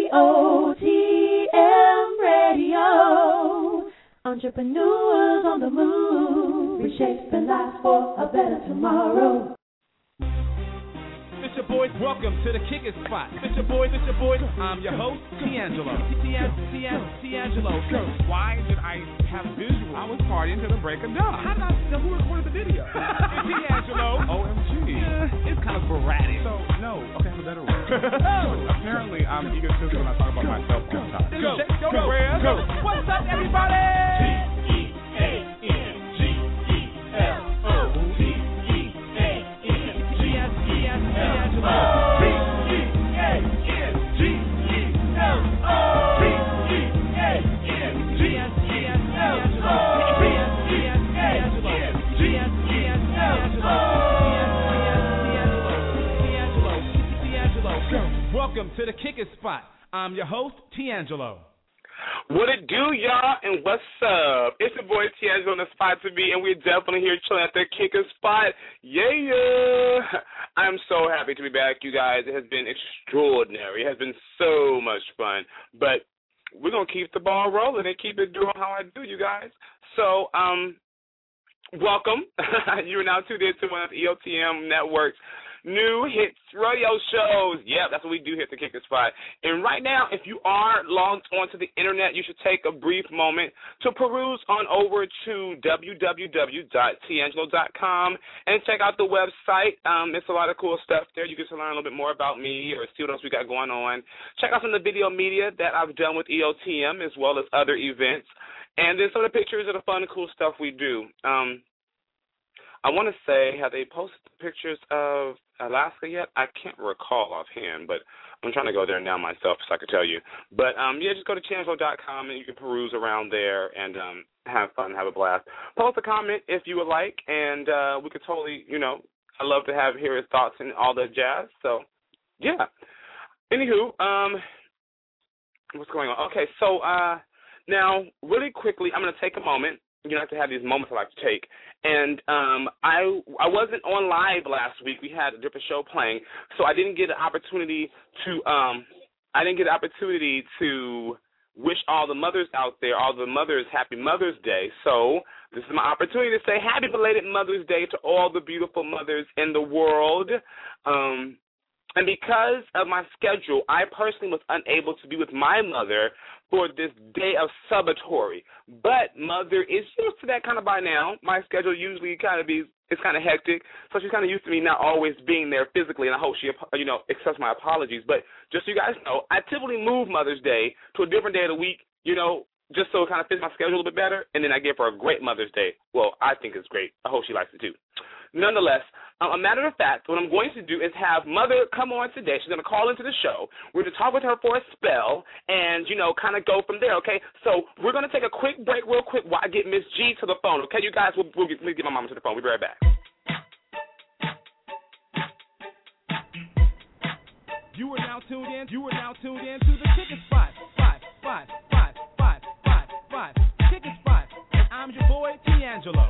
EOTM Radio. Entrepreneurs on the move, reshaping lives for a better tomorrow. It's your boys, welcome to the Kicking Spot. It's your boys, I'm your host, D'Angelo. D'Angelo. Why did I have visual? I was partying to the break of dawn. How did I know who recorded the video? D'Angelo. OMG. It's kind of sporadic. So, no. Okay, I have a better word. Apparently, I'm egotistical when I talk about myself all the time. Go. What's up, everybody? Welcome to the Kicking Spot. I'm your host, D'Angelo. What it do, y'all, and what's up? It's your boy D'Angelo on the spot to be, and we're definitely here chilling at the Kicking Spot. Yeah. I'm so happy to be back, you guys. It has been extraordinary. It has been so much fun. But we're going to keep the ball rolling and keep it doing how I do, you guys. So, welcome. You are now tuned into one of the EOTM Network's new hits radio shows. Yeah, that's what we do here at the Kicking Spot. And right now, if you are logged onto the internet, you should take a brief moment to peruse on over to www.tangelo.com and check out the website. It's a lot of cool stuff there. You get to learn a little bit more about me or see what else we got going on. Check out some of the video media that I've done with EOTM as well as other events. And then some of the pictures of the fun and cool stuff we do. I want to say, have they posted pictures of Alaska yet? I can't recall offhand, but I'm trying to go there now myself so I can tell you. But, yeah, just go to tangelo.com and you can peruse around there and have fun, have a blast. Post a comment if you would like, and we could totally, I love to hear his thoughts and all that jazz. So, yeah. Anywho, what's going on? Okay, so now, really quickly, I'm going to take a moment. You have to have these moments I like to take. And I wasn't on live last week. We had a different show playing, so I didn't get an opportunity to wish all the mothers out there, all the mothers, happy Mother's Day. So this is my opportunity to say happy belated Mother's Day to all the beautiful mothers in the world. And because of my schedule, I personally was unable to be with my mother for this day of celebratory. But Mother is used to that kind of by now. My schedule usually it's kind of hectic, so she's kind of used to me not always being there physically, and I hope she, accepts my apologies. But just so you guys know, I typically move Mother's Day to a different day of the week, just so it kind of fits my schedule a little bit better, and then I give her a great Mother's Day. Well, I think it's great. I hope she likes it too. Nonetheless, a matter of fact, what I'm going to do is have Mother come on today. She's going to call into the show. We're going to talk with her for a spell and, kind of go from there, okay? So we're going to take a quick break real quick while I get Miss G to the phone, okay? You guys, let me get my mama to the phone. We'll be right back. You are now tuned in to the Kicking Spot. Kicking Spot. And I'm your boy, D'Angelo.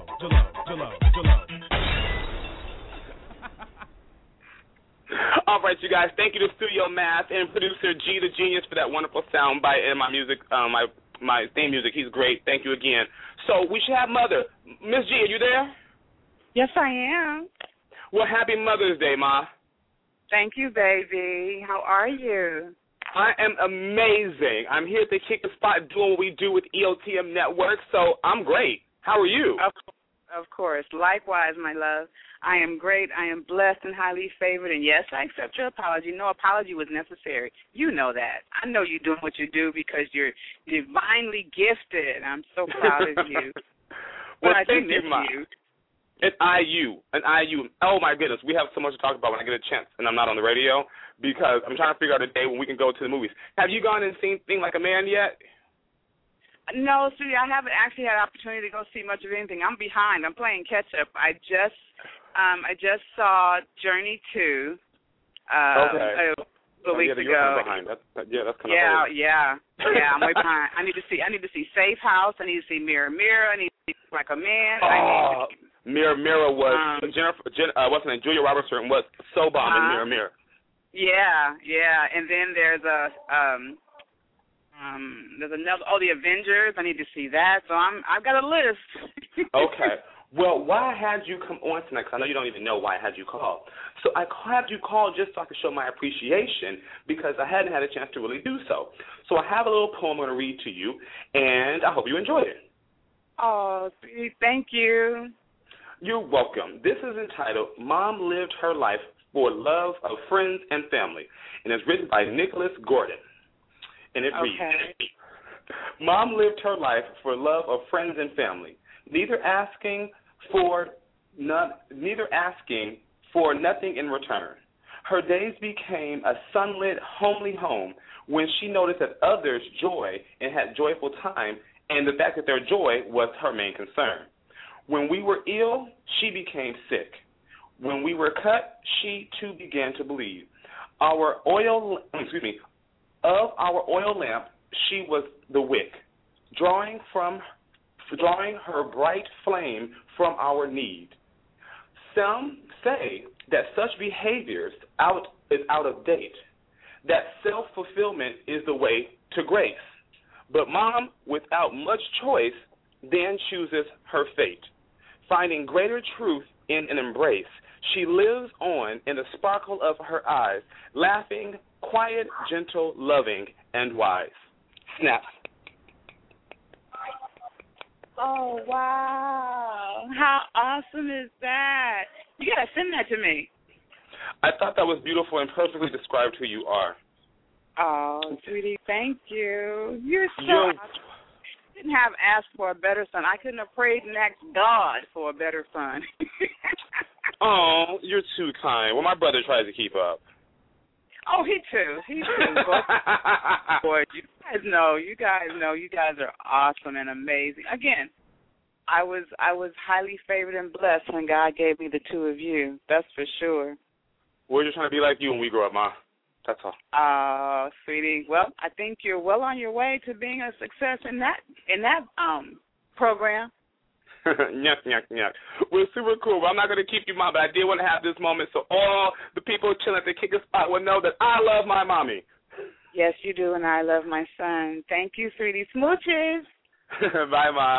All right, you guys, thank you to Studio Math and producer G the Genius for that wonderful sound bite and my music, my theme music. He's great. Thank you again. So we should have Mother. Miss G, are you there? Yes, I am. Well, happy Mother's Day, Ma. Thank you, baby. How are you? I am amazing. I'm here at the Kicking Spot doing what we do with EOTM Network, so I'm great. How are you? Of course. Likewise, my love. I am great. I am blessed and highly favored. And, yes, I accept your apology. No apology was necessary. You know that. I know you're doing what you do because you're divinely gifted. I'm so proud of you. Well, thank you, Ma. It's IU. Oh, my goodness. We have so much to talk about when I get a chance and I'm not on the radio because I'm trying to figure out a day when we can go to the movies. Have you gone and seen Think Like a Man yet? No, see, I haven't actually had an opportunity to go see much of anything. I'm behind. I'm playing catch up. I just saw Journey 2 a couple weeks ago. That's kind of Yeah, I'm way behind. I need to see Safe House. I need to see Mirror Mirror. I need to see Like a Man. Mirror Mirror was what's her name? Julia Roberts was so bomb in Mirror Mirror. Yeah, and then there's There's another. Oh, the Avengers. I need to see that. So I've got a list. Okay. Well, why I had you come on tonight, because I know you don't even know why I had you call. So I had you call just so I could show my appreciation because I hadn't had a chance to really do so. So I have a little poem I'm going to read to you, and I hope you enjoy it. Oh, sweet. Thank you. You're welcome. This is entitled Mom Lived Her Life for Love of Friends and Family, and it's written by Nicholas Gordon. And it reads, Mom lived her life for love of friends and family, neither asking for nothing in return. Her days became a sunlit, homely home when she noticed that others' joy and had joyful time, and the fact that their joy was her main concern. When we were ill, she became sick. When we were cut, she too began to bleed. Of our oil lamp, she was the wick, drawing her bright flame from our need. Some say that such behaviors is out of date, that self-fulfillment is the way to grace. But Mom, without much choice, then chooses her fate. Finding greater truth in an embrace, she lives on in the sparkle of her eyes, laughing, quiet, gentle, loving, and wise. Snap. Oh, wow. How awesome is that? You got to send that to me. I thought that was beautiful and perfectly described who you are. Oh, sweetie, thank you. You're so awesome. I couldn't have asked for a better son. I couldn't have prayed and asked God for a better son. Oh, you're too kind. Well, my brother tries to keep up. Oh, he too. Boy, you guys are awesome and amazing. Again, I was highly favored and blessed when God gave me the two of you. That's for sure. We're just trying to be like you when we grow up, Ma. That's all. Oh, sweetie. Well, I think you're well on your way to being a success in that program. Yuck, yuck, yuck. Well, super cool. Well, I'm not going to keep you, Mom, but I did want to have this moment so all the people chilling at the Kick Spot will know that I love my mommy. Yes, you do, and I love my son. Thank you, sweetie. Smooches. Bye, Ma.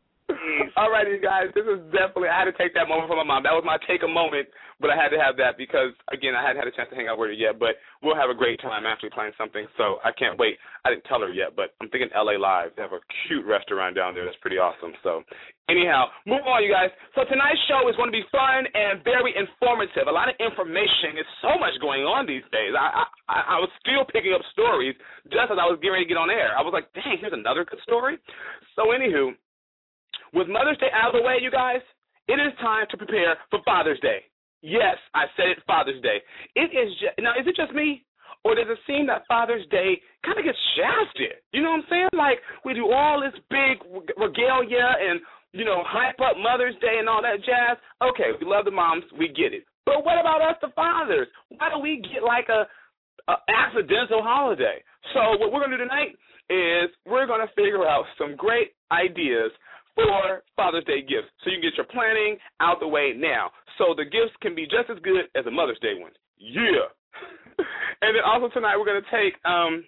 All right, you guys, this is definitely, I had to take that moment from my mom. That was my take a moment, but I had to have that because, again, I hadn't had a chance to hang out with her yet, but we'll have a great time actually playing something, so I can't wait. I didn't tell her yet, but I'm thinking LA Live. They have a cute restaurant down there that's pretty awesome. So, anyhow, move on, you guys. So tonight's show is going to be fun and very informative. A lot of information. There's so much going on these days. I was still picking up stories just as I was getting ready to get on air. I was like, dang, here's another good story. So, anywho, with Mother's Day out of the way, you guys, it is time to prepare for Father's Day. Yes, I said it, Father's Day. Now, is it just me, or does it seem that Father's Day kind of gets shafted? You know what I'm saying? Like, we do all this big regalia and, hype up Mother's Day and all that jazz. Okay, we love the moms. We get it. But what about us, the fathers? Why do we get like a accidental holiday? So what we're going to do tonight is we're going to figure out some great ideas for Father's Day gifts. So you can get your planning out the way now. So the gifts can be just as good as a Mother's Day one. Yeah. And then also tonight we're going to take, and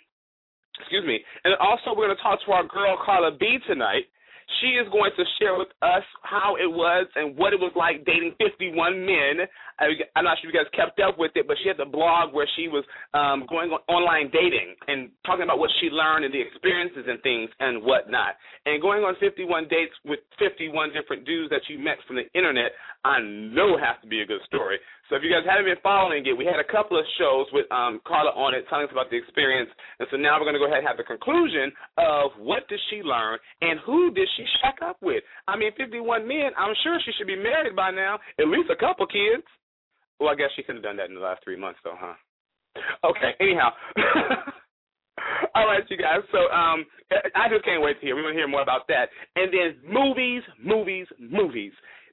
then also we're going to talk to our girl Carla B tonight. She is going to share with us how it was and what it was like dating 51 men. I'm not sure if you guys kept up with it, but she had the blog where she was going on online dating and talking about what she learned and the experiences and things and whatnot. And going on 51 dates with 51 different dudes that you met from the internet, I know has to be a good story. So if you guys haven't been following it, we had a couple of shows with Carla on it telling us about the experience. And so now we're going to go ahead and have the conclusion of what did she learn and who did she shack up with. I mean, 51 men, I'm sure she should be married by now, at least a couple kids. Well, I guess she could have done that in the last 3 months, though, huh? Okay, anyhow. All right, you guys. So I just can't wait to hear. We're going to hear more about that. And then movies.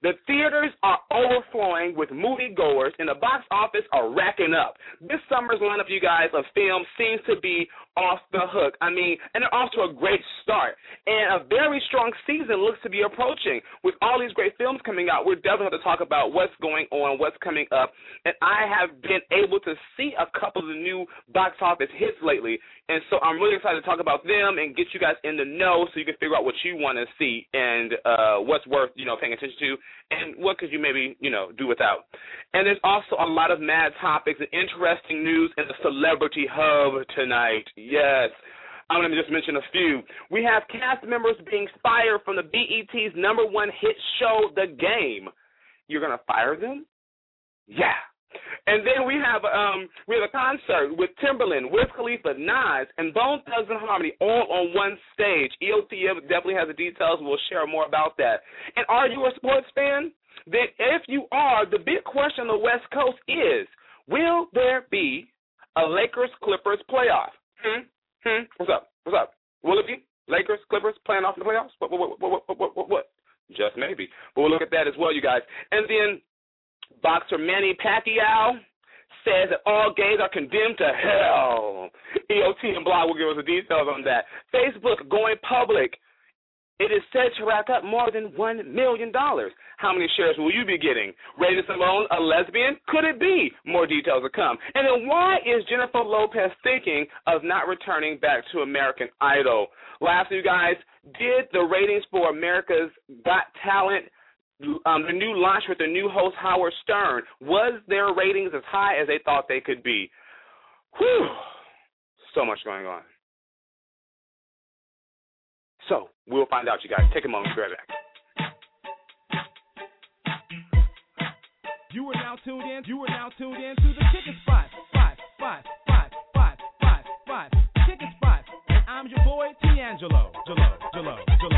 The theaters are overflowing with moviegoers, and the box office are racking up. This summer's lineup, you guys, of films seems to be off the hook. I mean, and they're off to a great start. And a very strong season looks to be approaching. With all these great films coming out, we're definitely going to talk about what's going on, what's coming up. And I have been able to see a couple of the new box office hits lately. And so I'm really excited to talk about them and get you guys in the know so you can figure out what you want to see and what's worth, paying attention to and what could you maybe, do without. And there's also a lot of mad topics and interesting news in the Celebrity Hub tonight. Yes. I'm going to just mention a few. We have cast members being fired from the BET's #1 hit show, The Game. You're going to fire them? Yeah. And then we have a concert with Timberland, Wiz Khalifa, Nas, and Bone Thugs-n-Harmony all on one stage. EOTM definitely has the details. We'll share more about that. And are you a sports fan? Then if you are, the big question on the West Coast is, will there be a Lakers-Clippers playoff? What's up? Will it be Lakers, Clippers playing off in the playoffs? What? Just maybe. But we'll look at that as well, you guys. And then boxer Manny Pacquiao says that all gays are condemned to hell. EOT and Blog will give us the details on that. Facebook going public. It is said to rack up more than $1 million. How many shares will you be getting? Raven Simone, a lesbian? Could it be? More details will come. And then why is Jennifer Lopez thinking of not returning back to American Idol? Lastly, you guys, did the ratings for America's Got Talent, the new launch with the new host Howard Stern, was their ratings as high as they thought they could be? Whew. So much going on. So, we'll find out, you guys. Take a moment. Be right back. You are now tuned in to the Ticket Spot. Ticket Spot. And I'm your boy, D'Angelo. Jello.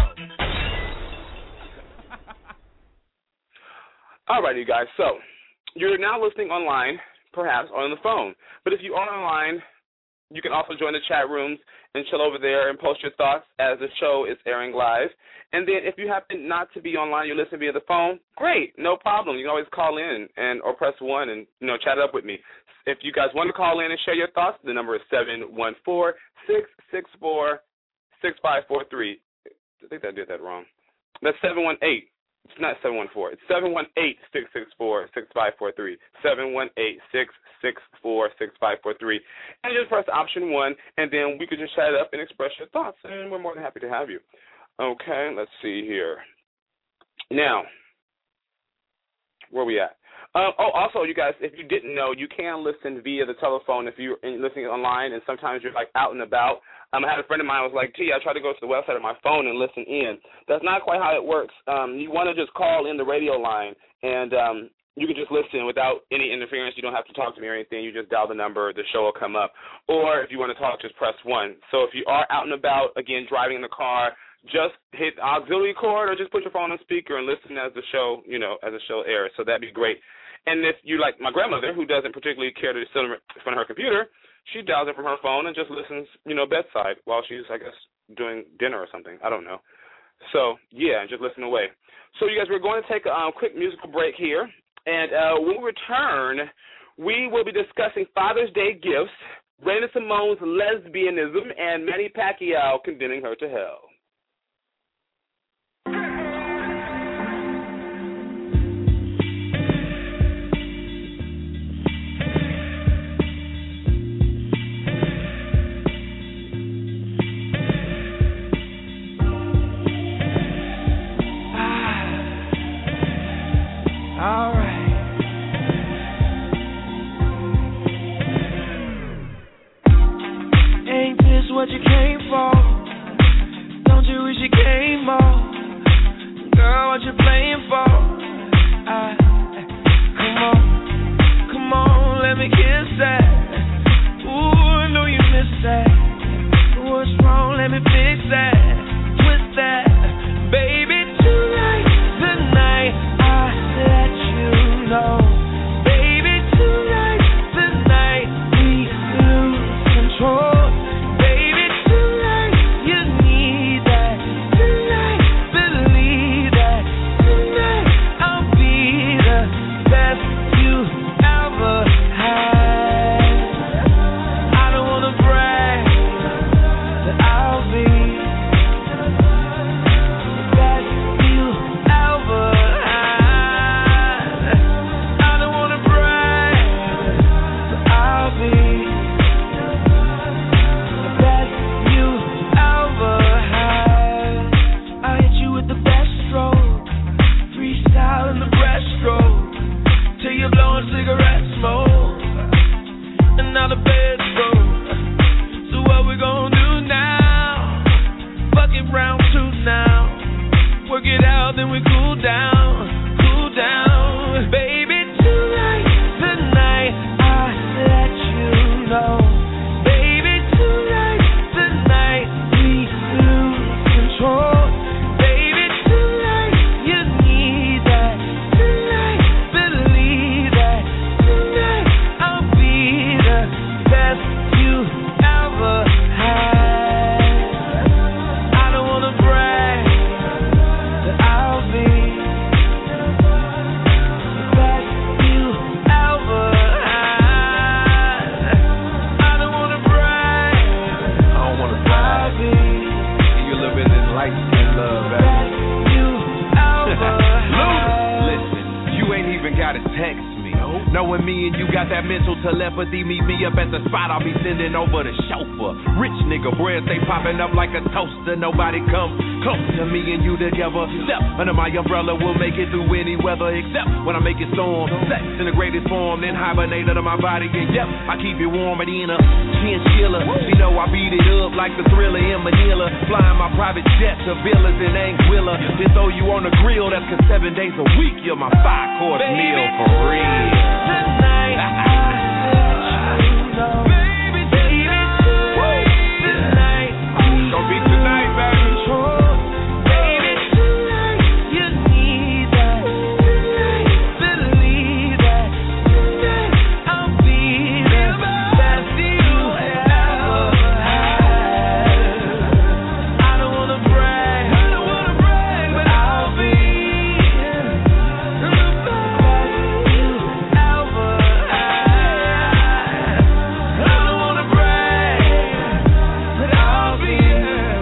All right, you guys. So, you're now listening online, perhaps, or on the phone. But if you are online, you can also join the chat rooms and chill over there and post your thoughts as the show is airing live. And then if you happen not to be online, you listen via the phone, great, no problem. You can always call in or press 1 and, chat up with me. If you guys want to call in and share your thoughts, the number is 714-664-6543. I think I did that wrong. That's 718. It's not 714. It's 718-664-6543. 718-664-6543. And just press option 1, and then we could just chat up and express your thoughts, and we're more than happy to have you. Okay, let's see here. Now, where are we at? Also, you guys, if you didn't know, you can listen via the telephone if you're listening online, and sometimes you're, out and about. I had a friend of mine who was like, I tried to go to the website of my phone and listen in. That's not quite how it works. You want to just call in the radio line, and you can just listen without any interference. You don't have to talk to me or anything. You just dial the number. The show will come up. Or if you want to talk, just press 1. So if you are out and about, again, driving in the car, just hit auxiliary cord or just put your phone on speaker and listen as the show, as the show airs. So that'd be great. And if you like my grandmother, who doesn't particularly care to sit in front of her computer, she dials it from her phone and just listens, bedside while she's, I guess, doing dinner or something. I don't know. So, yeah, just listen away. So, you guys, we're going to take a quick musical break here. And when we return, we will be discussing Father's Day gifts, Raven Simone's lesbianism, and Manny Pacquiao condemning her to hell. What you came for, me and you got that mental telepathy. Meet me up at the spot, I'll be sending over the chauffeur. Rich nigga, bread stay popping up like a toaster. Nobody come close to me and you together. Step under my umbrella, we'll make it through any weather, except when I make it storm. Sex in the greatest form, then hibernate under my body. And yep, I keep it warmer than a chinchilla. You know I beat it up like the Thriller in Manila. Flying my private jet to villas in Anguilla. Then throw you on the grill, that's 'cause 7 days a week you're my 5-course meal for real. Tonight, baby, tonight, gonna be tonight, baby. Baby, tonight, you need that. Tonight, believe that. Tonight, I'll be the best you ever had. I don't wanna brag, but I'll be the best you ever had. I don't wanna brag, but I'll be the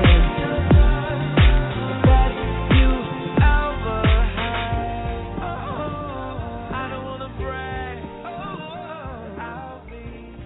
best you ever had. I don't wanna brag, I'll be.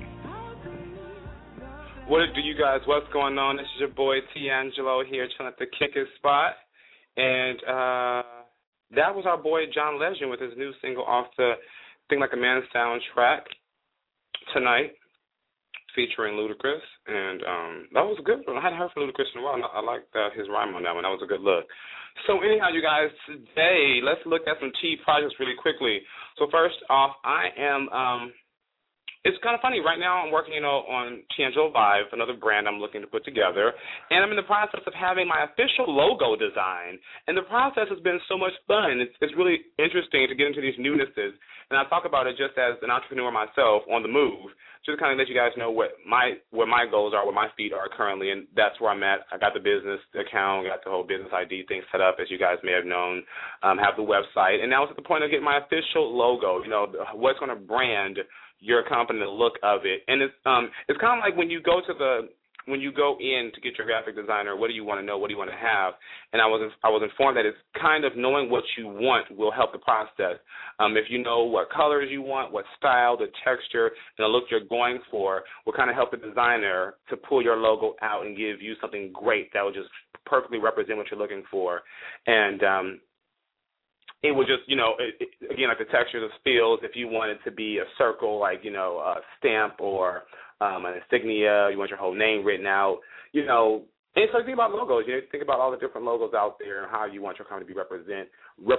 What do you guys? What's going on? This is your boy D'Angelo here, chilling at the Kickers spot, and that was our boy John Legend with his new single off the "Think Like a Man" soundtrack tonight, featuring Ludacris, and that was a good one. I hadn't heard from Ludacris in a while, and I liked his rhyme on that one. That was a good look. So anyhow, you guys, today let's look at some T projects really quickly. So first off, I am. It's kind of funny. Right now I'm working, on D'Angelo Live, another brand I'm looking to put together, and I'm in the process of having my official logo design, and the process has been so much fun. It's really interesting to get into these newnesses, and I talk about it just as an entrepreneur myself on the move, just kind of let you guys know where my goals are, where my feet are currently, and that's where I'm at. I got the business account, got the whole business ID thing set up, as you guys may have known, have the website, and now it's at the point of getting my official logo, what's going to brand your company, the look of it. And it's kind of like when you go in to get your graphic designer, what do you want to know, what do you want to have? And I was informed that it's kind of knowing what you want will help the process. If you know what colors you want, what style, the texture, and the look you're going for, will kind of help the designer to pull your logo out and give you something great that will just perfectly represent what you're looking for. And it would just, again, like the texture, the feels, if you want it to be a circle, like, a stamp or an insignia, you want your whole name written out, and so think about logos, think about all the different logos out there and how you want your company to be represented,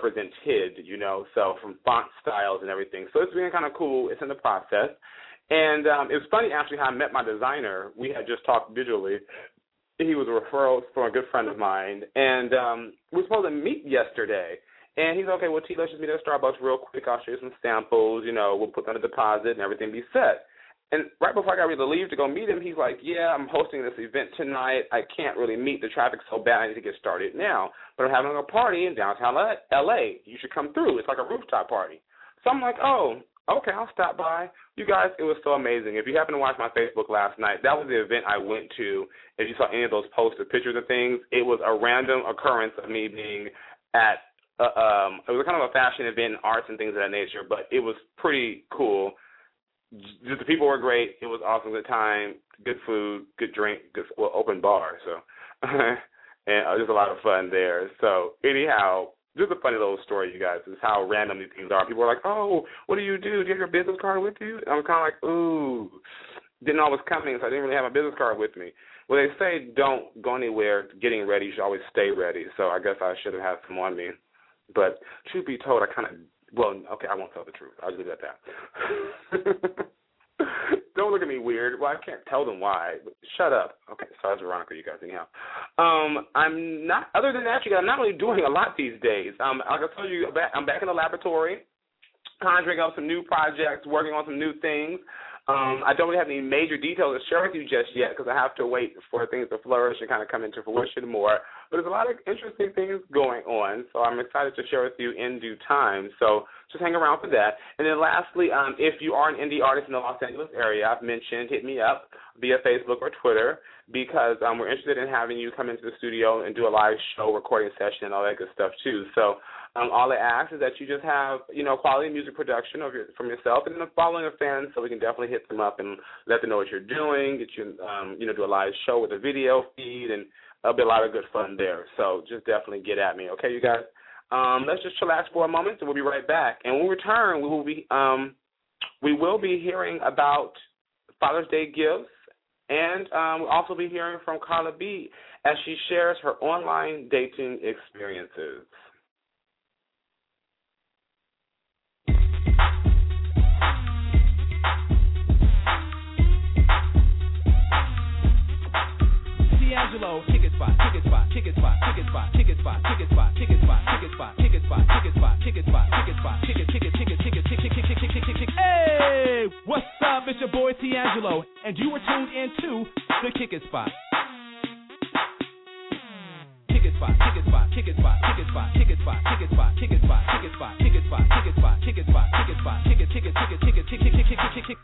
so from font styles and everything. So it's been kind of cool. It's in the process. And it's funny, actually, how I met my designer. We had just talked digitally. He was a referral from a good friend of mine, and we were supposed to meet yesterday. And he's okay, well, T, let's just meet at Starbucks real quick. I'll show you some samples, we'll put down a deposit and everything be set. And right before I got ready to leave to go meet him, he's like, yeah, I'm hosting this event tonight. I can't really meet. The traffic's so bad, I need to get started now. But I'm having a party in downtown L.A. You should come through. It's like a rooftop party. So I'm like, oh, okay, I'll stop by. You guys, it was so amazing. If you happen to watch my Facebook last night, that was the event I went to. If you saw any of those posted pictures and things, it was a random occurrence of me being at it was kind of a fashion event, arts and things of that nature, but it was pretty cool. Just the people were great. It was awesome. Good time, good food, good drink, open bar. So, and there's a lot of fun there. So, anyhow, just a funny little story, you guys, is how random these things are. People are like, oh, what do you do? Do you have your business card with you? And I'm kind of like, ooh, didn't know it was coming, so I didn't really have my business card with me. Well, they say don't go anywhere getting ready. You should always stay ready. So I guess I should have had some on me. But truth be told, I won't tell the truth. I'll just leave it at that. Don't look at me weird. Well, I can't tell them why. But shut up. Okay, sorry, that's Veronica, you guys, anyhow. I'm not, other than that, you guys, I'm not really doing a lot these days. Like I told you, I'm back in the laboratory, conjuring up some new projects, working on some new things. I don't really have any major details to share with you just yet because I have to wait for things to flourish and kind of come into fruition more. But there's a lot of interesting things going on, so I'm excited to share with you in due time. So just hang around for that. And then lastly, if you are an indie artist in the Los Angeles area, I've mentioned, hit me up via Facebook or Twitter, because we're interested in having you come into the studio and do a live show, recording session, and all that good stuff too. So all I ask is that you just have, quality music production from yourself, and then following a fan, so we can definitely hit them up and let them know what you're doing, get you, do a live show with a video feed, and there'll be a lot of good fun there. So just definitely get at me, okay, you guys? Let's just chillax for a moment, and we'll be right back. And when we return, we will be hearing about Father's Day gifts, and we'll also be hearing from Carla B as she shares her online dating experiences. D'Angelo, ticket spot, ticket spot, ticket spot, ticket spot, ticket spot, ticket spot, ticket spot, ticket spot, ticket spot, ticket spot, ticket spot, ticket spot, ticket. Hey, what's up? It's your boy D'Angelo, and you were tuned into the Ticket Spot. Ticket spot, ticket spot, ticket spot, ticket spot, ticket spot, ticket spot, ticket spot, ticket spot, ticket spot, ticket spot, ticket spot, ticket spot, ticket.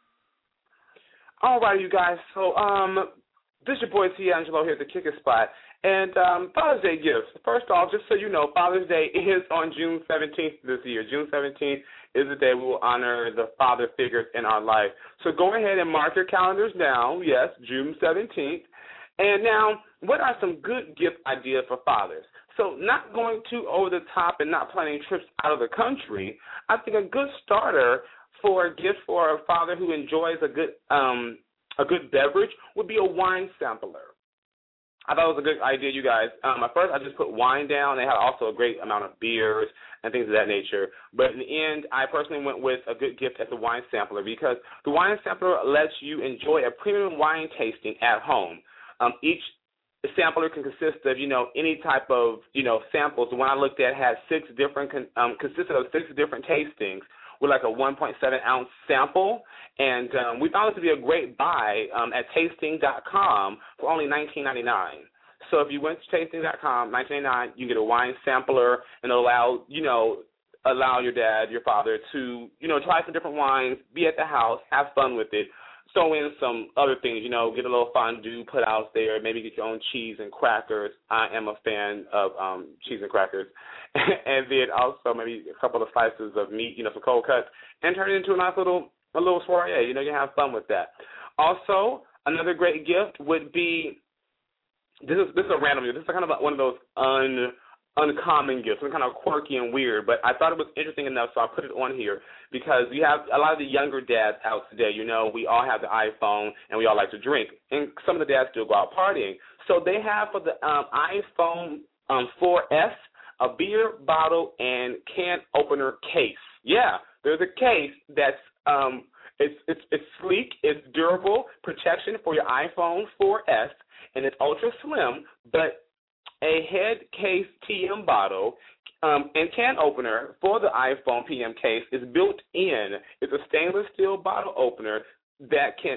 All right, you guys. So, this is your boy D'Angelo here at the Kicker Spot. And Father's Day gifts. First off, just so you know, Father's Day is on June 17th this year. June 17th is the day we will honor the father figures in our life. So go ahead and mark your calendars now. Yes, June 17th. And now, what are some good gift ideas for fathers? So not going too over the top and not planning trips out of the country, I think a good starter for a gift for a father who enjoys a good beverage would be a wine sampler. I thought it was a good idea, you guys. At first, I just put wine down. They had also a great amount of beers and things of that nature. But in the end, I personally went with a good gift as a wine sampler, because the wine sampler lets you enjoy a premium wine tasting at home. Each sampler can consist of, any type of, samples. The one I looked at had consisted of 6 different tastings, with like a 1.7-ounce sample, and we found it to be a great buy at tasting.com for only $19.99. So if you went to tasting.com, $19.99, you get a wine sampler, and it'll allow your dad, your father, to try some different wines, be at the house, have fun with it, throw in some other things, get a little fondue put out there, maybe get your own cheese and crackers. I am a fan of cheese and crackers. And then also maybe a couple of slices of meat, some cold cuts, and turn it into a nice little soiree. You can have fun with that. Also, another great gift would be, this is a random gift. This is kind of one of those uncommon gifts, kind of quirky and weird, but I thought it was interesting enough, so I put it on here, because you have a lot of the younger dads out today. We all have the iPhone, and we all like to drink, and some of the dads still go out partying. So they have for the iPhone 4S a beer bottle and can opener case. Yeah, there's a case that's it's sleek, it's durable, protection for your iPhone 4S, and it's ultra slim, but a head case TM bottle and can opener for the iPhone PM case is built in. It's a stainless steel bottle opener that can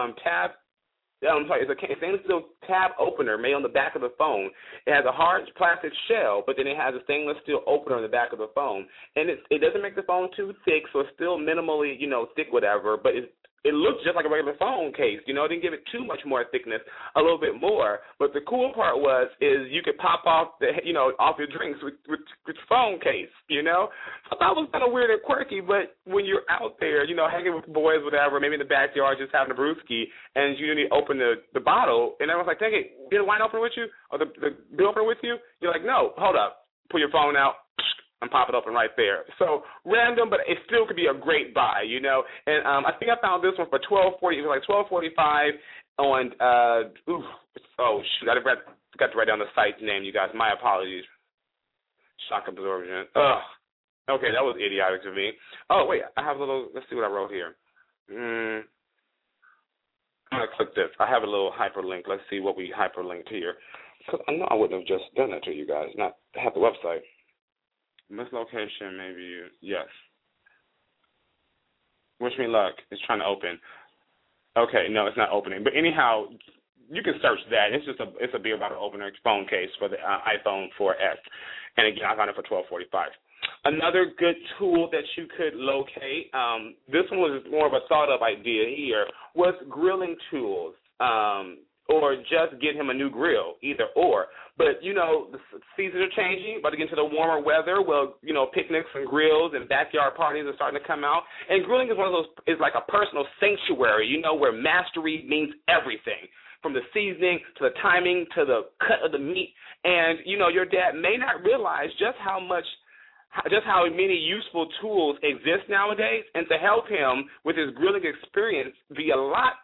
it's a stainless steel tab opener made on the back of the phone. It has a hard plastic shell, but then it has a stainless steel opener on the back of the phone. And it doesn't make the phone too thick, so it's still minimally, thick, whatever, but it looks just like a regular phone case. It didn't give it too much more thickness, a little bit more. But the cool part is you could pop off off your drinks with your phone case, So I thought it was kind of weird and quirky, but when you're out there, hanging with boys, whatever, maybe in the backyard just having a brewski, and you need to open the bottle, and everyone's like, take it, get a wine opener with you, or the beer opener with you? You're like, no, hold up, pull your phone out, and pop it open right there. So random, but it still could be a great buy, And I think I found this one for $12.40. It was like $12.45 on. Oh shoot! I forgot to write down the site name. You guys, my apologies. Shock absorption. Ugh. Okay, that was idiotic of me. Oh wait, I have a little. Let's see what I wrote here. I'm gonna click this. I have a little hyperlink. Let's see what we hyperlinked here. Because I know I wouldn't have just done that to you guys. Not have the website. Miss location, maybe, yes. Wish me luck. It's trying to open. Okay, no, it's not opening. But anyhow, you can search that. It's a beer bottle opener phone case for the iPhone 4S. And again, I found it for $12.45. Another good tool that you could locate, this one was more of a thought-up idea here, was grilling tools, or just get him a new grill, either or. But, you know, the seasons are changing, but again, to the warmer weather, well, you know, picnics and grills and backyard parties are starting to come out. And grilling is one of those, is like a personal sanctuary, you know, where mastery means everything, from the seasoning to the timing to the cut of the meat. And, you know, your dad may not realize just how many useful tools exist nowadays, and to help him with his grilling experience be a lot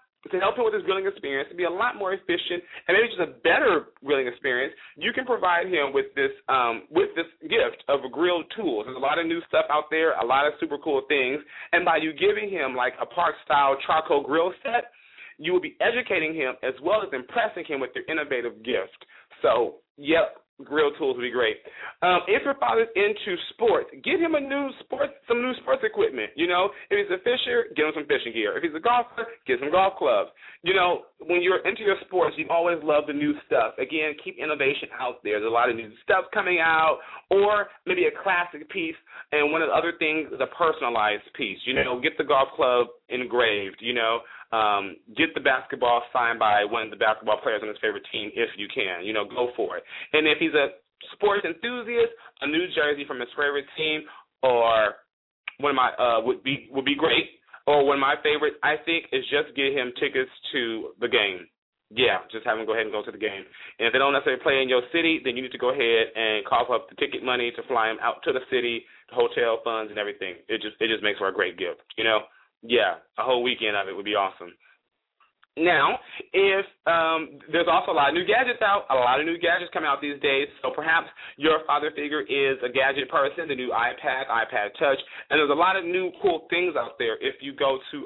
more efficient and maybe just a better grilling experience, you can provide him with this gift of grilled tools. There's a lot of new stuff out there, a lot of super cool things, and by you giving him like a park-style charcoal grill set, you will be educating him as well as impressing him with your innovative gift. So, yep. Grill tools would be great. If your father's into sports, get him some new sports equipment. You know, if he's a fisher, get him some fishing gear. If he's a golfer, get some golf clubs. You know, when you're into your sports, you always love the new stuff. Again, keep innovation out there. There's a lot of new stuff coming out, or maybe a classic piece. And one of the other things is a personalized piece. You know, get the golf club engraved. You know. Get the basketball signed by one of the basketball players on his favorite team if you can. You know, go for it. And if he's a sports enthusiast, a new jersey from his favorite team, or one of my would be great. Or one of my favorites, I think, is just get him tickets to the game. Yeah, just have him go ahead and go to the game. And if they don't necessarily play in your city, then you need to go ahead and cough up the ticket money to fly him out to the city, the hotel funds and everything. It just makes for a great gift, you know. Yeah, a whole weekend of it would be awesome. Now, if there's also a lot of new gadgets out, a lot of new gadgets coming out these days, so perhaps your father figure is a gadget person, the new iPad, iPad Touch, and there's a lot of new cool things out there. If you go to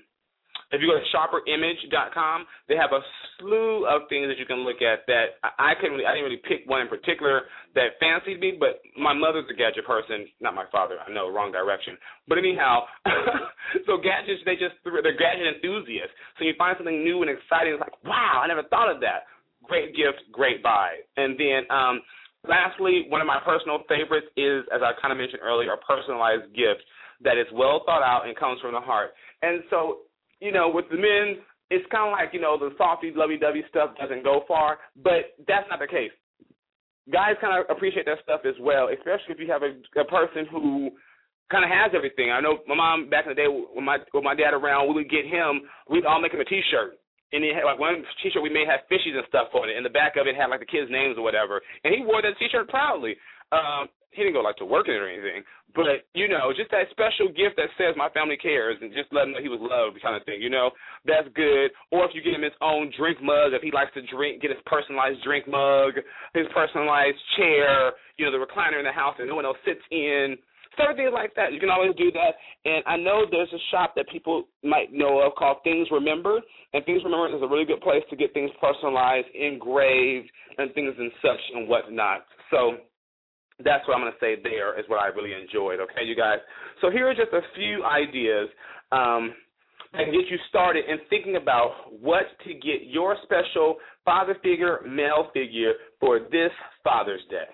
shopperimage.com, they have a slew of things that you can look at that I didn't really pick one in particular that fancied me, but my mother's a gadget person, not my father. I know, wrong direction. But anyhow, so gadgets, they're gadget enthusiasts. So you find something new and exciting, it's like, wow, I never thought of that. Great gift, great buy. And then lastly, one of my personal favorites is, as I kind of mentioned earlier, a personalized gift that is well thought out and comes from the heart. And so, you know, with the men, it's kind of like, you know, the softy, lovey-dovey stuff doesn't go far, but that's not the case. Guys kind of appreciate that stuff as well, especially if you have a person who kind of has everything. I know my mom back in the day with my dad around, we'd all make him a T-shirt. And he had, like, one T-shirt we made had fishies and stuff on it, and the back of it had, like, the kids' names or whatever. And he wore that T-shirt proudly. He didn't go, like, to work in it or anything. But, you know, just that special gift that says my family cares and just let him know he was loved kind of thing, you know. That's good. Or if you get him his own drink mug, if he likes to drink, get his personalized drink mug, his personalized chair, you know, the recliner in the house that no one else sits in. Certain things like that. You can always do that. And I know there's a shop that people might know of called Things Remember. And Things Remember is a really good place to get things personalized, engraved, and things and such and whatnot. So that's what I'm going to say there is what I really enjoyed, okay, you guys? So here are just a few ideas that can get you started in thinking about what to get your special father figure, male figure for this Father's Day.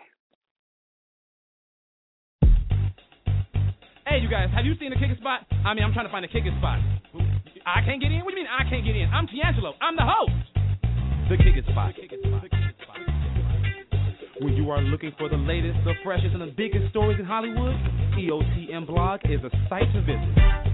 Hey, you guys, have you seen the Kick It Spot? I mean, I'm trying to find the Kick It Spot. I can't get in? What do you mean I can't get in? I'm Tiangelo. I'm the host. The Kick It Spot. When you are looking for the latest, the freshest, and the biggest stories in Hollywood, EOTM Blog is a site to visit.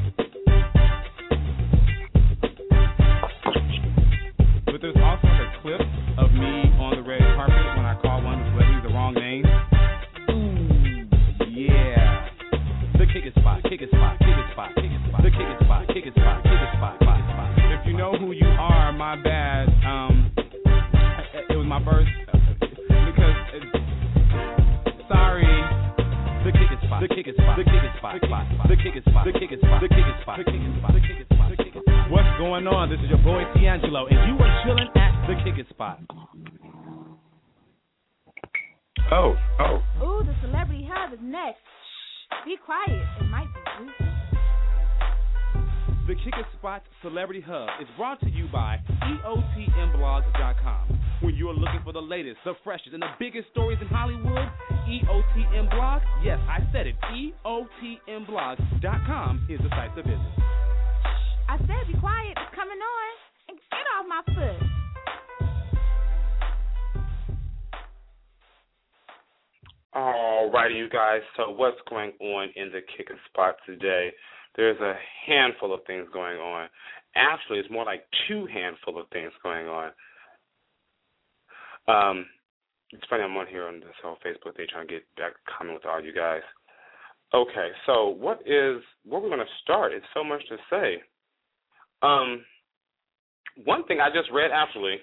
But there's also a clip of me on the red carpet when I call one of the celebrities the wrong name. Ooh, yeah. The Kick It Spot, Kick It Spot, Kick It Spot, Kick It Spot, the Kick It Spot, Kick It Spot, Kick It Spot, Kick It Spot. If you know who you are, my bad. It was my birth. Sorry. The Kick It Spot. The Kick It Spot. The Kick It Spot. The Kick It Spot. The Kick It Spot. The Kick It Spot. The Kick It Spot. The Kick It Spot. The Kick It Spot. What's going on? This is your boy Tiangelo, and you are chilling at The Kick It Spot. Oh. Ooh, the Celebrity Hub is next. Shh, be quiet. It might be juicy. The Kick It Spot Celebrity Hub is brought to you by EOTMblog.com. When you're looking for the latest, the freshest, and the biggest stories in Hollywood, EOTM Blog, yes, I said it, EOTMblog.com is the site to visit. I said be quiet, it's coming on, and get off my foot. Alrighty, you guys. So what's going on in the Kicking Spot today? There's a handful of things going on. Actually, it's more like two handful of things going on. It's funny, I'm on here on this whole Facebook page trying to get back comment with all you guys. Okay, so where we're going to start? It's so much to say. One thing I just read, actually,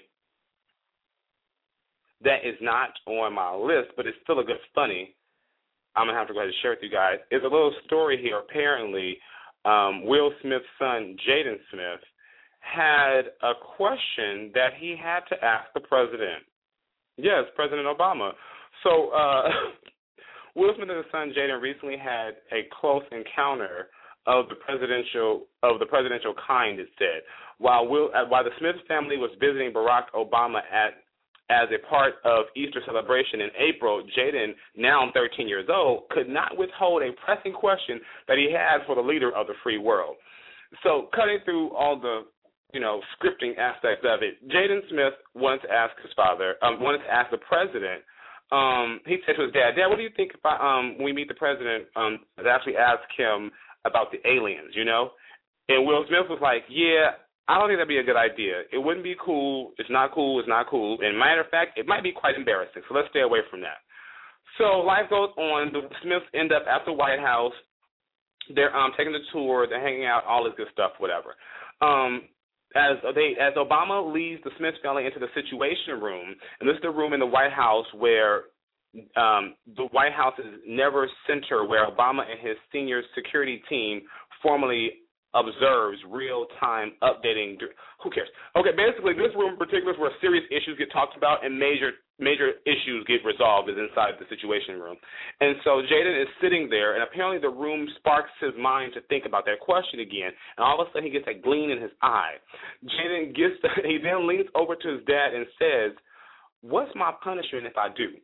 that is not on my list, but it's still a good funny, I'm going to have to go ahead and share with you guys, is a little story here. Apparently, Will Smith's son, Jaden Smith, had a question that he had to ask the president. Yes, President Obama. So Will Smith and his son, Jaden, recently had a close encounter of the presidential kind, it said. While the Smith family was visiting Barack Obama as a part of Easter celebration in April, Jaden, now 13 years old, could not withhold a pressing question that he had for the leader of the free world. So cutting through all the, scripting aspects of it, Jaden Smith wanted to ask the president, he said to his dad, "Dad, what do you think if when we meet the president, actually ask him about the aliens, And Will Smith was like, "Yeah, I don't think that'd be a good idea. It wouldn't be cool. It's not cool. It's not cool. And matter of fact, it might be quite embarrassing. So let's stay away from that." So life goes on. The Smiths end up at the White House. They're taking the tour. They're hanging out, all this good stuff, whatever. As Obama leads the Smith family into the Situation Room, and this is the room in the White House where the White House's Never Center, where Obama and his senior security team formally observes real-time updating. Who cares? Okay, basically, this room in particular is where serious issues get talked about and major issues get resolved is inside the Situation Room. And so Jaden is sitting there, and apparently the room sparks his mind to think about that question again, and all of a sudden he gets that gleam in his eye. Jaden he then leans over to his dad and says, "What's my punishment if I do?"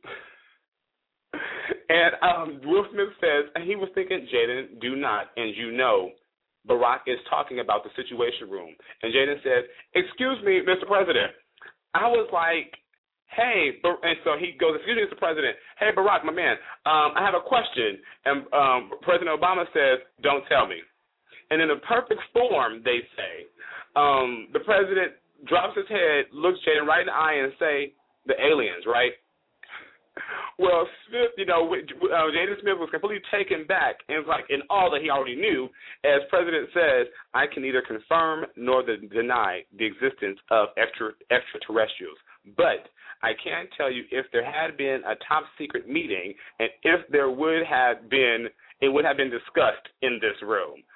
And Will Smith says, and he was thinking, "Jaden, do not, and Barack is talking about the Situation Room." And Jaden said, "Excuse me, Mr. President." I was like, "Hey," and so he goes, "Excuse me, Mr. President. Hey, Barack, my man, I have a question." And President Obama says, "Don't tell me." And in the perfect form, they say, the president drops his head, looks Jaden right in the eye, and say, "The aliens, right?" Well, Smith, Jaden Smith was completely taken back and was like in all that he already knew. As President says, "I can neither confirm nor deny the existence of extraterrestrials. But I can tell you if there had been a top secret meeting and if there would have been, it would have been discussed in this room."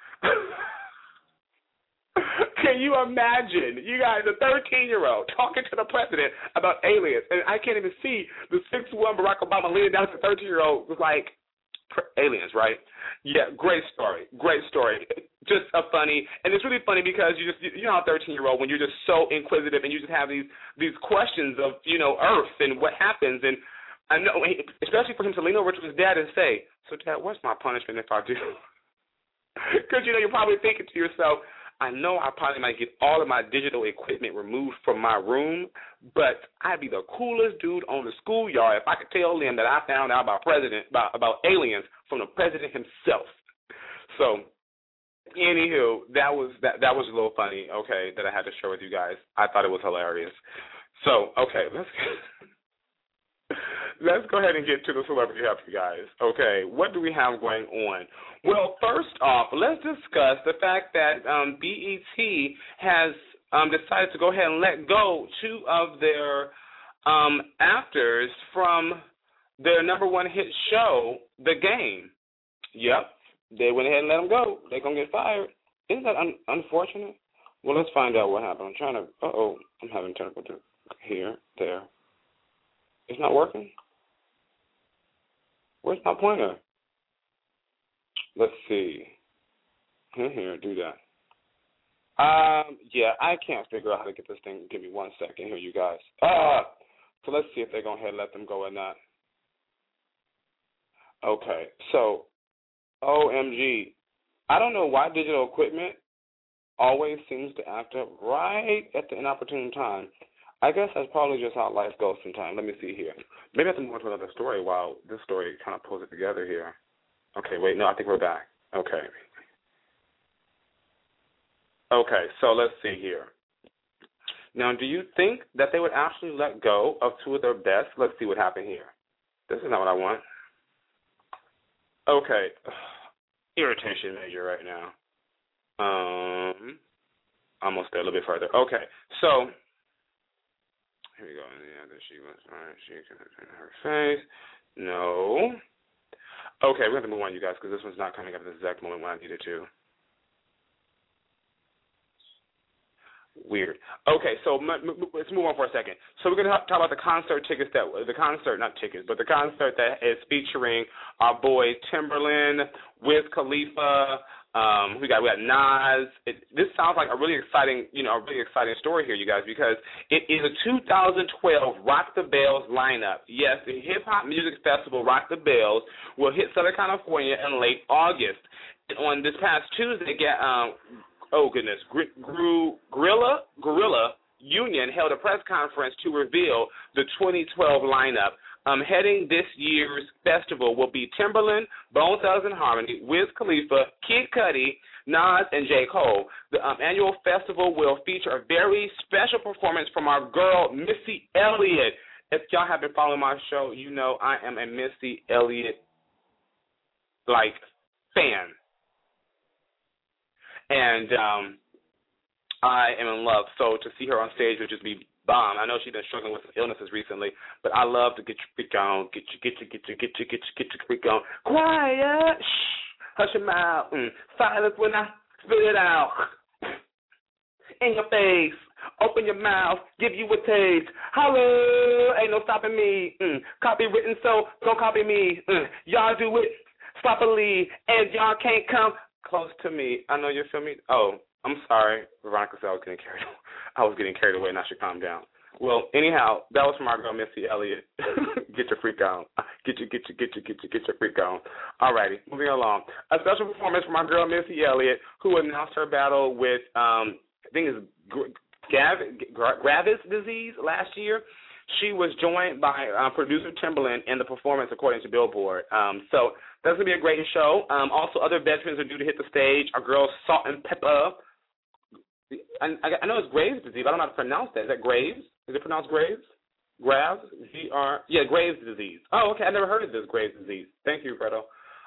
Can you imagine? You guys, a 13-year-old talking to the president about aliens, and I can't even see the 6'1" Barack Obama leaning down to the 13-year-old was like, "Aliens, right?" Yeah, great story. Just a funny, and it's really funny because you're a 13-year-old when you're just so inquisitive and you just have these questions of Earth and what happens, and I know, especially for him to lean over to his dad and say, "So, Dad, what's my punishment if I do?" Because you're probably thinking to yourself, I know I probably might get all of my digital equipment removed from my room, but I'd be the coolest dude on the schoolyard if I could tell them that I found out about aliens from the president himself. So, anywho, that was a little funny, okay, that I had to share with you guys. I thought it was hilarious. So, okay, let's go ahead and get to the celebrity hub, you guys. Okay, what do we have going on? Well, first off, let's discuss the fact that BET has decided to go ahead and let go two of their actors from their number one hit show, The Game. Yep, they went ahead and let them go. They're going to get fired. Isn't that unfortunate? Well, let's find out what happened. I'm having technical here, there. It's not working? Where's my pointer? Let's see. Here, do that. Yeah, I can't figure out how to get this thing. Give me 1 second here, you guys. So let's see if they're going to let them go or not. Okay, so, OMG. I don't know why digital equipment always seems to act up right at the inopportune time. I guess that's probably just how life goes sometimes. Let me see here. Maybe I have to move on to another story while this story kind of pulls it together here. Okay, wait, no, I think we're back. Okay. Okay, so let's see here. Now, do you think that they would actually let go of two of their best? Let's see what happened here. This is not what I want. Okay. Irritation major right now. Almost there, a little bit further. Okay, so here we go. Yeah, that she was fine. She can in her face. No. Okay, we're going to move on, you guys, because this one's not coming up at the exact moment when I need it to. Weird. Okay, so let's move on for a second. So we're going to talk about the concert the concert that is featuring our boy Timberland, Wiz Khalifa. We got Nas. This sounds like a really exciting story here, you guys, because it is a 2012 Rock the Bells lineup. Yes, the hip hop music festival Rock the Bells will hit Southern California in late August. On this past Tuesday, Gorilla Union held a press conference to reveal the 2012 lineup. Heading this year's festival will be Timberland, Bone Thugs-n-Harmony, Wiz Khalifa, Kid Cudi, Nas, and J. Cole. The annual festival will feature a very special performance from our girl, Missy Elliott. If y'all have been following my show, you know I am a Missy Elliott, fan. And I am in love. So to see her on stage would just be bomb. I know she's been struggling with some illnesses recently, but I love to get your freak on, get your freak on. Quiet, shh, hush your mouth, silence when I spit it out. In your face, open your mouth, give you a taste. Hello, ain't no stopping me. Copywritten, so don't copy me. Y'all do it sloppily, and y'all can't come close to me. I know you feel me. Oh, I'm sorry, Veronica said I was getting carried away and I should calm down. Well, anyhow, that was from our girl Missy Elliott. Get your freak on. Get your freak on. Alrighty, moving along. A special performance from our girl Missy Elliott, who announced her battle with I think it's Graves' disease last year. She was joined by producer Timberland in the performance, according to Billboard. So that's going to be a great show. Also, other veterans are due to hit the stage. Our girl Salt and Pepper. I know it's Graves' disease. I don't know how to pronounce that. Is that Graves? Is it pronounced Graves? Graves? Yeah, Graves' disease. Oh, okay. I never heard of this Graves' disease. Thank you, Fredo.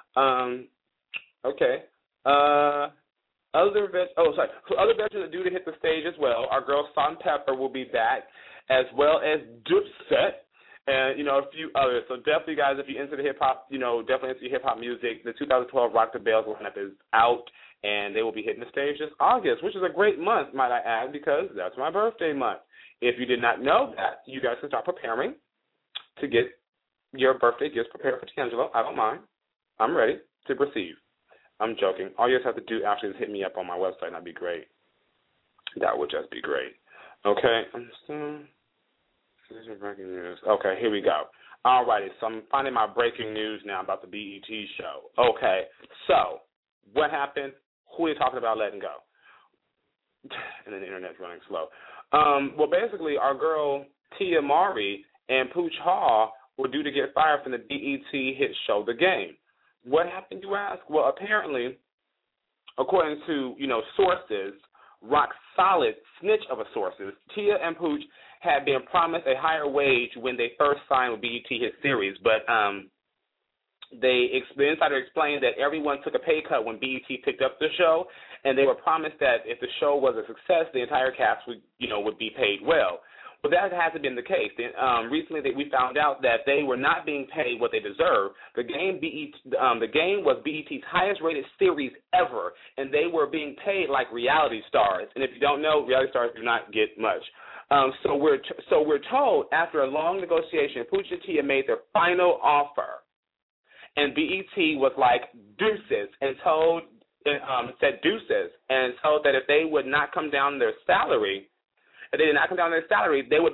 Okay. Other veterans are due to hit the stage as well. Our girl Salt and Pepper will be back, as well as Dipset, and a few others. So definitely, guys, if you're into the hip hop, definitely into hip hop music. The 2012 Rock the Bells lineup is out, and they will be hitting the stage this August, which is a great month, might I add, because that's my birthday month. If you did not know that, you guys can start preparing to get your birthday gifts prepared for D'Angelo. I don't mind. I'm ready to receive. I'm joking. All you guys have to do actually is hit me up on my website, and that'd be great. That would just be great. Okay. Breaking news. Okay, here we go. All righty, so I'm finding my breaking news now about the BET show. Okay, so what happened? Who are you talking about letting go? And then the internet's running slow. Well, basically, our girl Tia Mowry and Pooch Hall were due to get fired from the BET hit show The Game. What happened, you ask? Well, apparently, according to, sources, rock solid snitch of a sources, Tia and Pooch had been promised a higher wage when they first signed with BET Hit Series, but the insider explained that everyone took a pay cut when BET picked up the show, and they were promised that if the show was a success, the entire cast would be paid well. But that hasn't been the case. Recently, we found out that they were not being paid what they deserve. The Game was BET's highest-rated series ever, and they were being paid like reality stars. And if you don't know, reality stars do not get much. So we're told after a long negotiation, Pooch and Tia made their final offer, and BET was like deuces and said deuces and told that if they would not come down their salary. If they did not come down their salary, they would be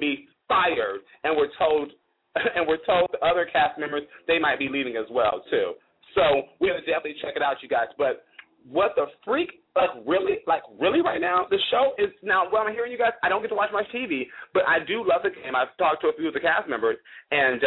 fired, and we're told the other cast members they might be leaving as well too. So we have to definitely check it out, you guys. But what the freak, really right now, the show is now. Well, I'm hearing you guys. I don't get to watch much TV, but I do love the game. I've talked to a few of the cast members, and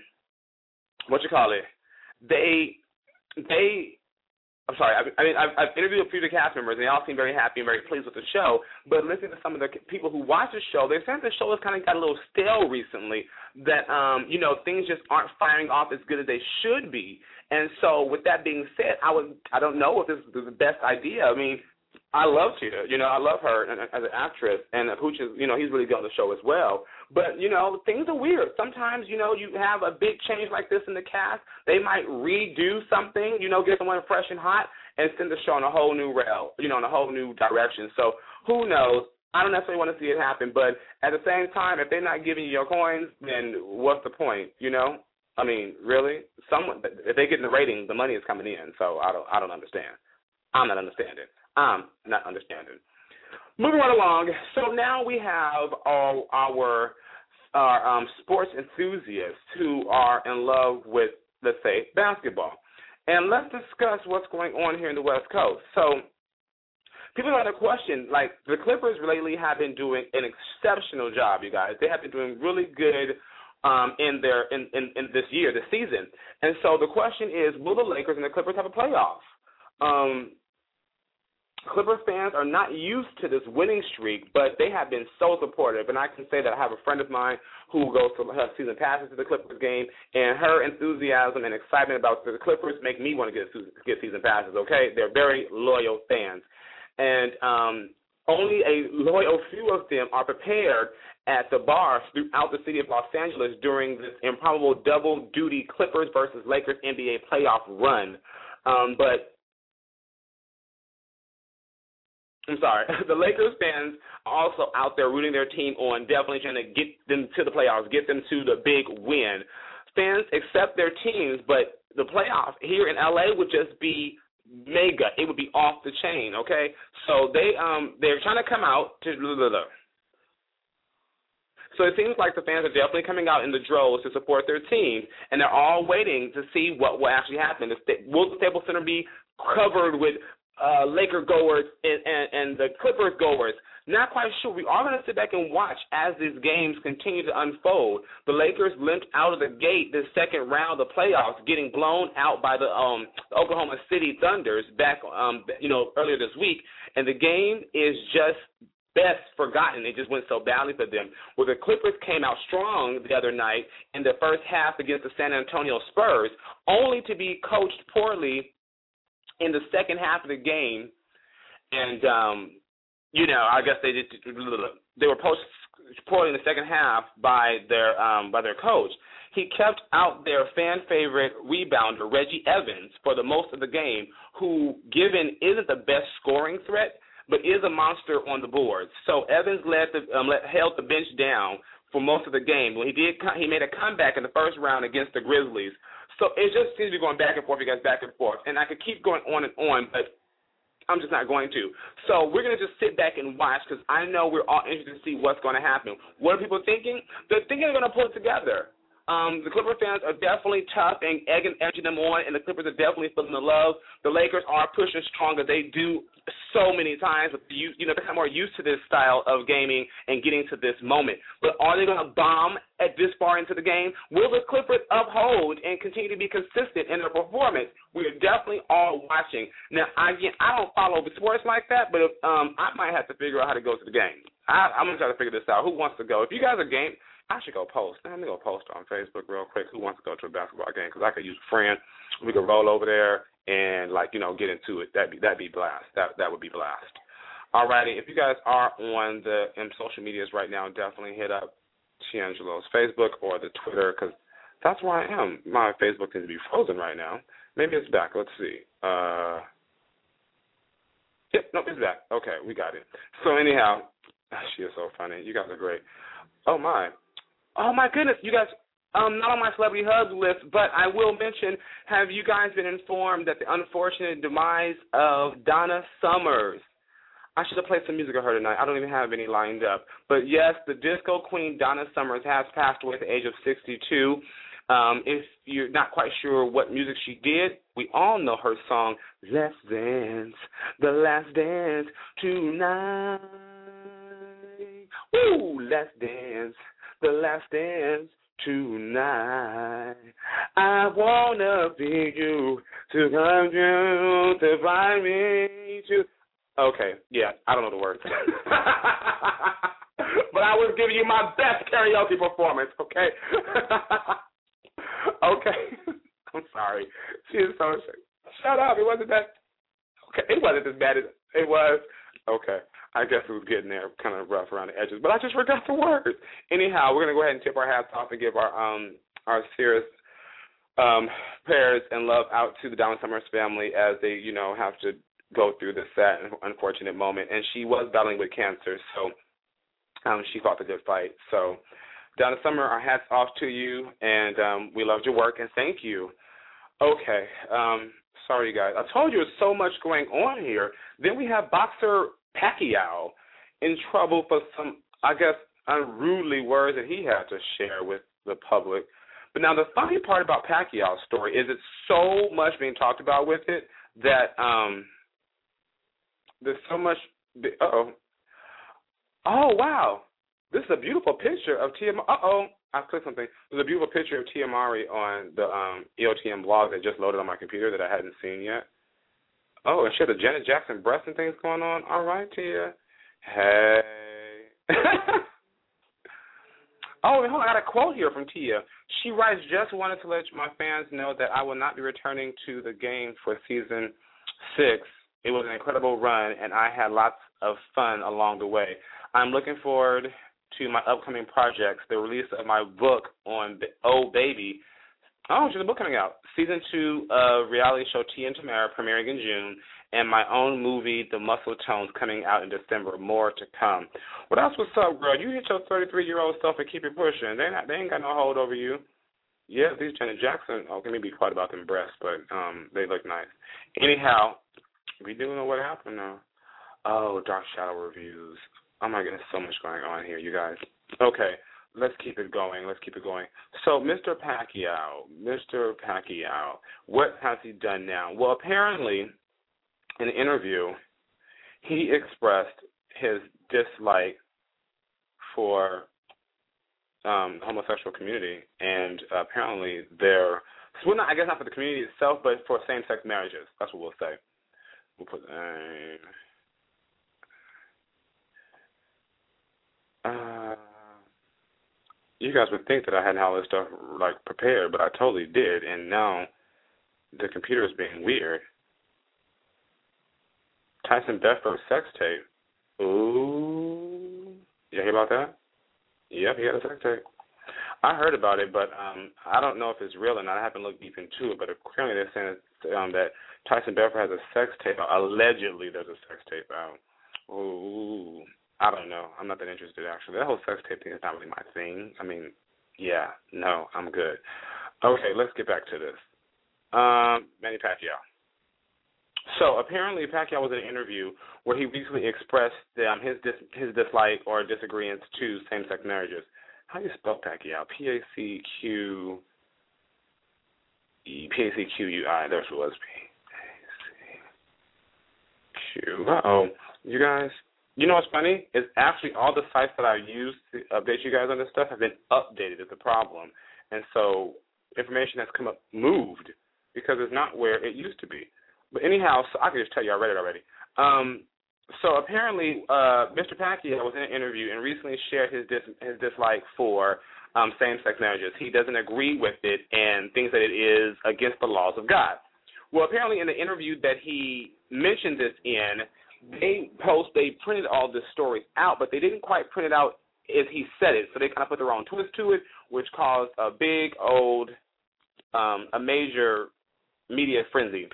I'm sorry. I've interviewed a few of the cast members, and they all seem very happy and very pleased with the show. But listening to some of the people who watch the show, they're saying the show has kind of got a little stale recently. That things just aren't firing off as good as they should be. And so, with that being said, I don't know if this is the best idea. I mean, I love Cheetah. I love her as an actress, and Pooch is, he's really good on the show as well. But, things are weird. Sometimes, you have a big change like this in the cast. They might redo something, get someone fresh and hot, and send the show on a whole new rail, on a whole new direction. So, who knows? I don't necessarily want to see it happen, but at the same time, if they're not giving you your coins, then what's the point, I mean, really? If they get in the ratings, the money is coming in, so I don't understand. I'm not understanding. Moving right along, so now we have all our sports enthusiasts who are in love with, let's say, basketball. And let's discuss what's going on here in the West Coast. So people have a question, like the Clippers lately have been doing an exceptional job, you guys. They have been doing really good in this year, this season. And so the question is, will the Lakers and the Clippers have a playoff? Clipper fans are not used to this winning streak, but they have been so supportive. And I can say that I have a friend of mine who goes to have season passes to the Clippers game, and her enthusiasm and excitement about the Clippers make me want to get season passes, okay? They're very loyal fans. And only a loyal few of them are prepared at the bars throughout the city of Los Angeles during this improbable double-duty Clippers versus Lakers NBA playoff run. But I'm sorry, the Lakers fans are also out there rooting their team on, definitely trying to get them to the playoffs, get them to the big win. Fans accept their teams, but the playoff here in L.A. would just be mega. It would be off the chain, okay? So they're trying to come out to So it seems like the fans are definitely coming out in the droves to support their team, and they're all waiting to see what will actually happen. Will the Staples Center be covered with Laker goers and the Clippers goers? Not quite sure. We are going to sit back and watch as these games continue to unfold. The Lakers limped out of the gate this second round of the playoffs, getting blown out by the Oklahoma City Thunders back earlier this week, and the game is just best forgotten. It just went so badly for them. Well, the Clippers came out strong the other night in the first half against the San Antonio Spurs, only to be coached poorly in the second half of the game. And, I guess they were poached poorly in the second half by their coach. He kept out their fan favorite rebounder, Reggie Evans, for the most of the game, who, given isn't the best scoring threat, but is a monster on the boards. So Evans held the bench down for most of the game. When he made a comeback in the first round against the Grizzlies. So it just seems to be going back and forth, you guys, back and forth. And I could keep going on and on, but I'm just not going to. So we're going to just sit back and watch because I know we're all interested to see what's going to happen. What are people thinking? They're thinking they're going to pull it together. The Clipper fans are definitely tough and edging them on, and the Clippers are definitely feeling the love. The Lakers are pushing stronger. They do so many times. They're more used to this style of gaming and getting to this moment. But are they going to bomb at this far into the game? Will the Clippers uphold and continue to be consistent in their performance? We are definitely all watching. Now, again, I don't follow the sports like that, but I might have to figure out how to go to the game. I'm going to try to figure this out. Who wants to go? If you guys are game, I should go post. Let me go post on Facebook real quick. Who wants to go to a basketball game? Because I could use a friend. We could roll over there and get into it. That'd be blast. That would be blast. Alrighty, if you guys are on the social medias right now, definitely hit up Tiangelo's Facebook or the Twitter because that's where I am. My Facebook seems to be frozen right now. Maybe it's back. Let's see. Yep, nope, it's back. Okay, we got it. So anyhow, she is so funny. You guys are great. Oh my goodness, you guys. Not on my celebrity hubs list, but I will mention, have you guys been informed that the unfortunate demise of Donna Summers? I should have played some music of her tonight. I don't even have any lined up. But, yes, the disco queen Donna Summers has passed away at the age of 62. If you're not quite sure what music she did, we all know her song, Let's Dance, the Last Dance Tonight. Woo! Let's dance, the last dance tonight. I wanna be you to come true, to find me to. Okay, yeah, I don't know the words. But I was giving you my best karaoke performance, okay? Okay. I'm sorry. She is so. Shut up. It wasn't that. Okay, it wasn't as bad as it was. Okay. I guess it was getting there, kind of rough around the edges, but I just forgot the words. Anyhow, we're gonna go ahead and tip our hats off and give our serious prayers and love out to the Donna Summers family as they, have to go through this sad and unfortunate moment. And she was battling with cancer, so she fought the good fight. So, Donna Summer, our hats off to you, and we loved your work, and thank you. Okay, sorry, you guys. I told you there's so much going on here. Then we have boxer Pacquiao in trouble for some, I guess, unruly words that he had to share with the public. But now the funny part about Pacquiao's story is it's so much being talked about with it that there's so much. Oh, wow. This is a beautiful picture of Tia. I clicked something. There's a beautiful picture of Tia Mowry on the EOTM blog that just loaded on my computer that I hadn't seen yet. Oh, and she had the Janet Jackson breast and things going on. All right, Tia. Hey. Oh, and hold on, I got a quote here from Tia. She writes, just wanted to let my fans know that I will not be returning to the game for season 6. It was an incredible run, and I had lots of fun along the way. I'm looking forward to my upcoming projects, the release of my book on Oh Baby. Oh, there's a book coming out. Season 2 of reality show Tia and Tamara premiering in June, and my own movie, The Muscle Tones, coming out in December. More to come. Well, that's what's up, girl. You hit your 33-year-old self and keep it pushing. They ain't got no hold over you. Yeah, these Janet Jackson, let me be quiet about them breasts, but they look nice. Anyhow, we do know what happened now. Oh, Dark Shadow reviews. Oh, my goodness, so much going on here, you guys. Okay. Let's keep it going. So, Mr. Pacquiao, what has he done now? Well, apparently, in an interview, he expressed his dislike for the homosexual community, and apparently I guess not for the community itself, but for same-sex marriages. That's what we'll say. We'll put you guys would think that I hadn't all this stuff prepared, but I totally did, and now the computer is being weird. Tyson Beckford sex tape. Ooh, you hear about that? Yep, he had a sex tape. I heard about it, but I don't know if it's real or not. I haven't looked deep into it, but apparently they're saying that Tyson Beckford has a sex tape out. Allegedly, there's a sex tape out. Ooh. I don't know. I'm not that interested, actually. That whole sex tape thing is not really my thing. I mean, yeah, no, I'm good. Okay, let's get back to this. Manny Pacquiao. So apparently Pacquiao was in an interview where he recently expressed his dislike or disagreement to same-sex marriages. How do you spell Pacquiao? P-A-C-Q-U-I. There's what it was. P-A-C-Q. Uh-oh. You guys... You know what's funny? It's actually all the sites that I use to update you guys on this stuff have been updated. It's a problem. And so information has come up, moved, because it's not where it used to be. But anyhow, so I can just tell you I read it already. So apparently Mr. Pacquiao was in an interview and recently shared his dislike for same-sex marriages. He doesn't agree with it and thinks that it is against the laws of God. Well, apparently in the interview that he mentioned this in, they printed all this story out, but they didn't quite print it out as he said it, so they kind of put their own twist to it, which caused a big old, a major media frenzy.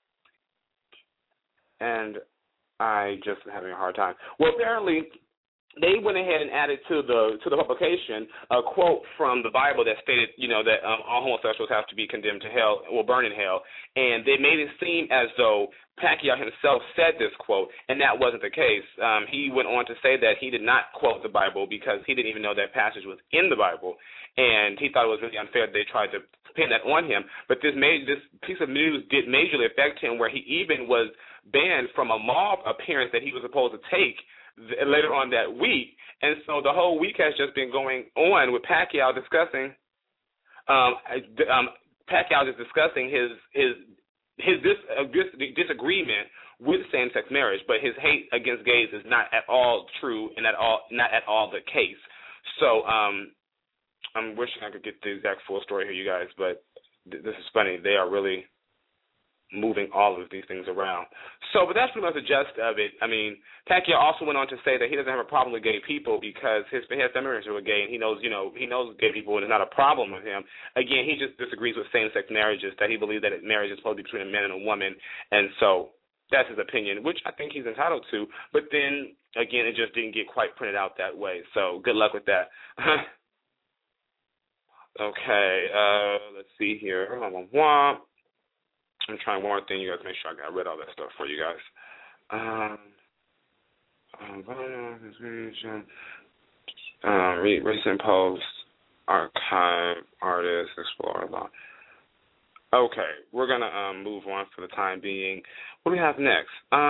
And I just am having a hard time. Well, apparently they went ahead and added to the publication a quote from the Bible that stated, that all homosexuals have to be condemned to hell, will burn in hell, and they made it seem as though Pacquiao himself said this quote, and that wasn't the case. He went on to say that he did not quote the Bible because he didn't even know that passage was in the Bible, and he thought it was really unfair that they tried to pin that on him. But this piece of news did majorly affect him, where he even was banned from a mall appearance that he was supposed to take later on that week. And so the whole week has just been going on with Pacquiao discussing his disagreement with same-sex marriage, but his hate against gays is not at all true and not at all the case. So I'm wishing I could get the exact full story here, you guys, but this is funny. They are really moving all of these things around. So, but that's pretty much the gist of it. I mean, Pacquiao also went on to say that he doesn't have a problem with gay people because his family members are gay, and he knows gay people, and it's not a problem with him. Again, he just disagrees with same-sex marriages, that he believes that marriage is supposed to be between a man and a woman, and so that's his opinion, which I think he's entitled to. But then, again, it just didn't get quite printed out that way, so good luck with that. Okay, let's see here. I'm trying one more thing, you guys. Make sure I read all that stuff for you guys. Read recent posts, archive, artists, explore a lot. Okay, we're gonna move on for the time being. What do we have next?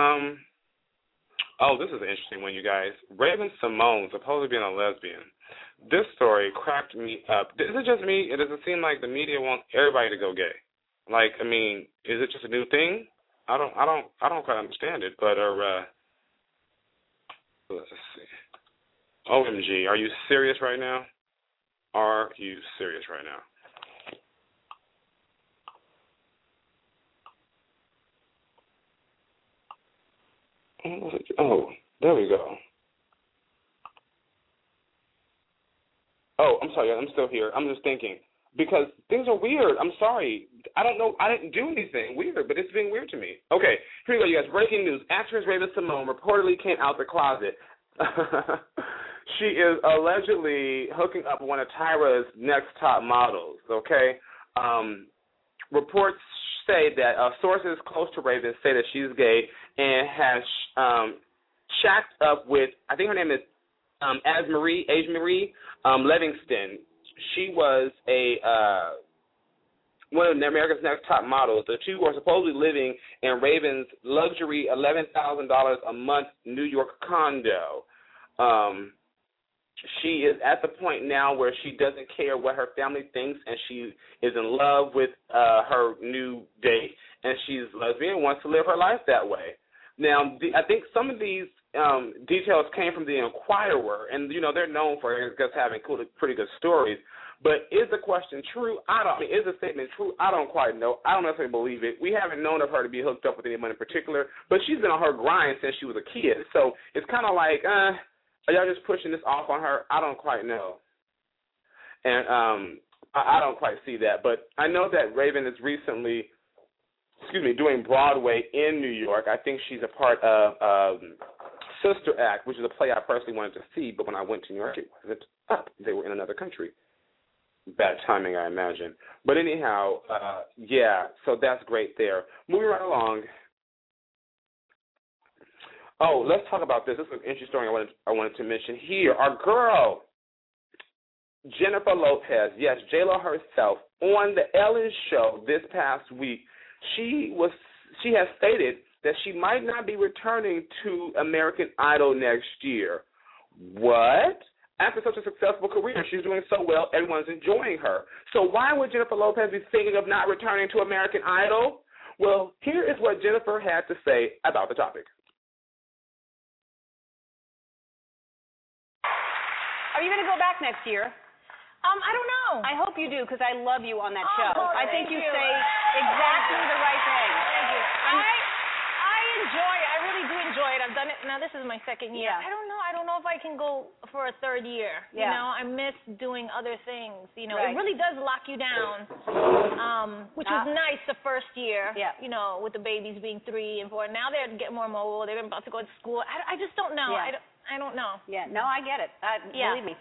Oh, this is an interesting one, you guys. Raven-Symoné supposedly being a lesbian. This story cracked me up. Is it just me? It doesn't seem like the media wants everybody to go gay. Like, I mean, is it just a new thing? I don't quite understand it. But let's see. OMG, are you serious right now? Are you serious right now? Oh, there we go. Oh, I'm sorry. I'm still here. I'm just thinking. Because things are weird. I'm sorry. I don't know. I didn't do anything weird, but it's being weird to me. Okay, here we go, you guys. Breaking news. Actress Raven-Symoné reportedly came out the closet. She is allegedly hooking up with one of Tyra's next top models, okay? Reports say that sources close to Raven say that she's gay and has shacked up with, I think her name is Marie Livingston. She was one of America's Next Top Models. The two are supposedly living in Raven's luxury $11,000 a month New York condo. She is at the point now where she doesn't care what her family thinks, and she is in love with her new date, and she's lesbian and wants to live her life that way. Now, I think some of these details came from the Inquirer, and they're known for just having pretty good stories. But is the question true? Is the statement true? I don't quite know. I don't necessarily believe it. We haven't known of her to be hooked up with anyone in particular, but she's been on her grind since she was a kid. So it's kind of like, are y'all just pushing this off on her? I don't quite know. And I don't quite see that. But I know that Raven is recently, doing Broadway in New York. I think she's a part of Sister Act, which is a play I personally wanted to see, but when I went to New York, it wasn't up. They were in another country. Bad timing, I imagine. But anyhow, so that's great there. Moving right along. Oh, let's talk about this. This is an interesting story I wanted to mention here. Our girl, Jennifer Lopez, yes, J-Lo herself, on the Ellen Show this past week, she has stated that she might not be returning to American Idol next year. What? After such a successful career, she's doing so well, everyone's enjoying her. So why would Jennifer Lopez be thinking of not returning to American Idol? Well, here is what Jennifer had to say about the topic. Are you going to go back next year? I don't know. I hope you do, because I love you on that show. Oh, I think thank you you. say exactly the right thing. Thank you. I enjoy it. I really do enjoy it. I've done it. Now, this is my second year. Yeah. I don't know. I don't know if I can go for a third year. Yeah. I miss doing other things. Right. It really does lock you down, which was nice the first year, with the babies being 3 and 4. Now they're getting more mobile. They're about to go to school. I just don't know. Yeah. I don't know. Yeah, no, I get it. Yeah. Believe me.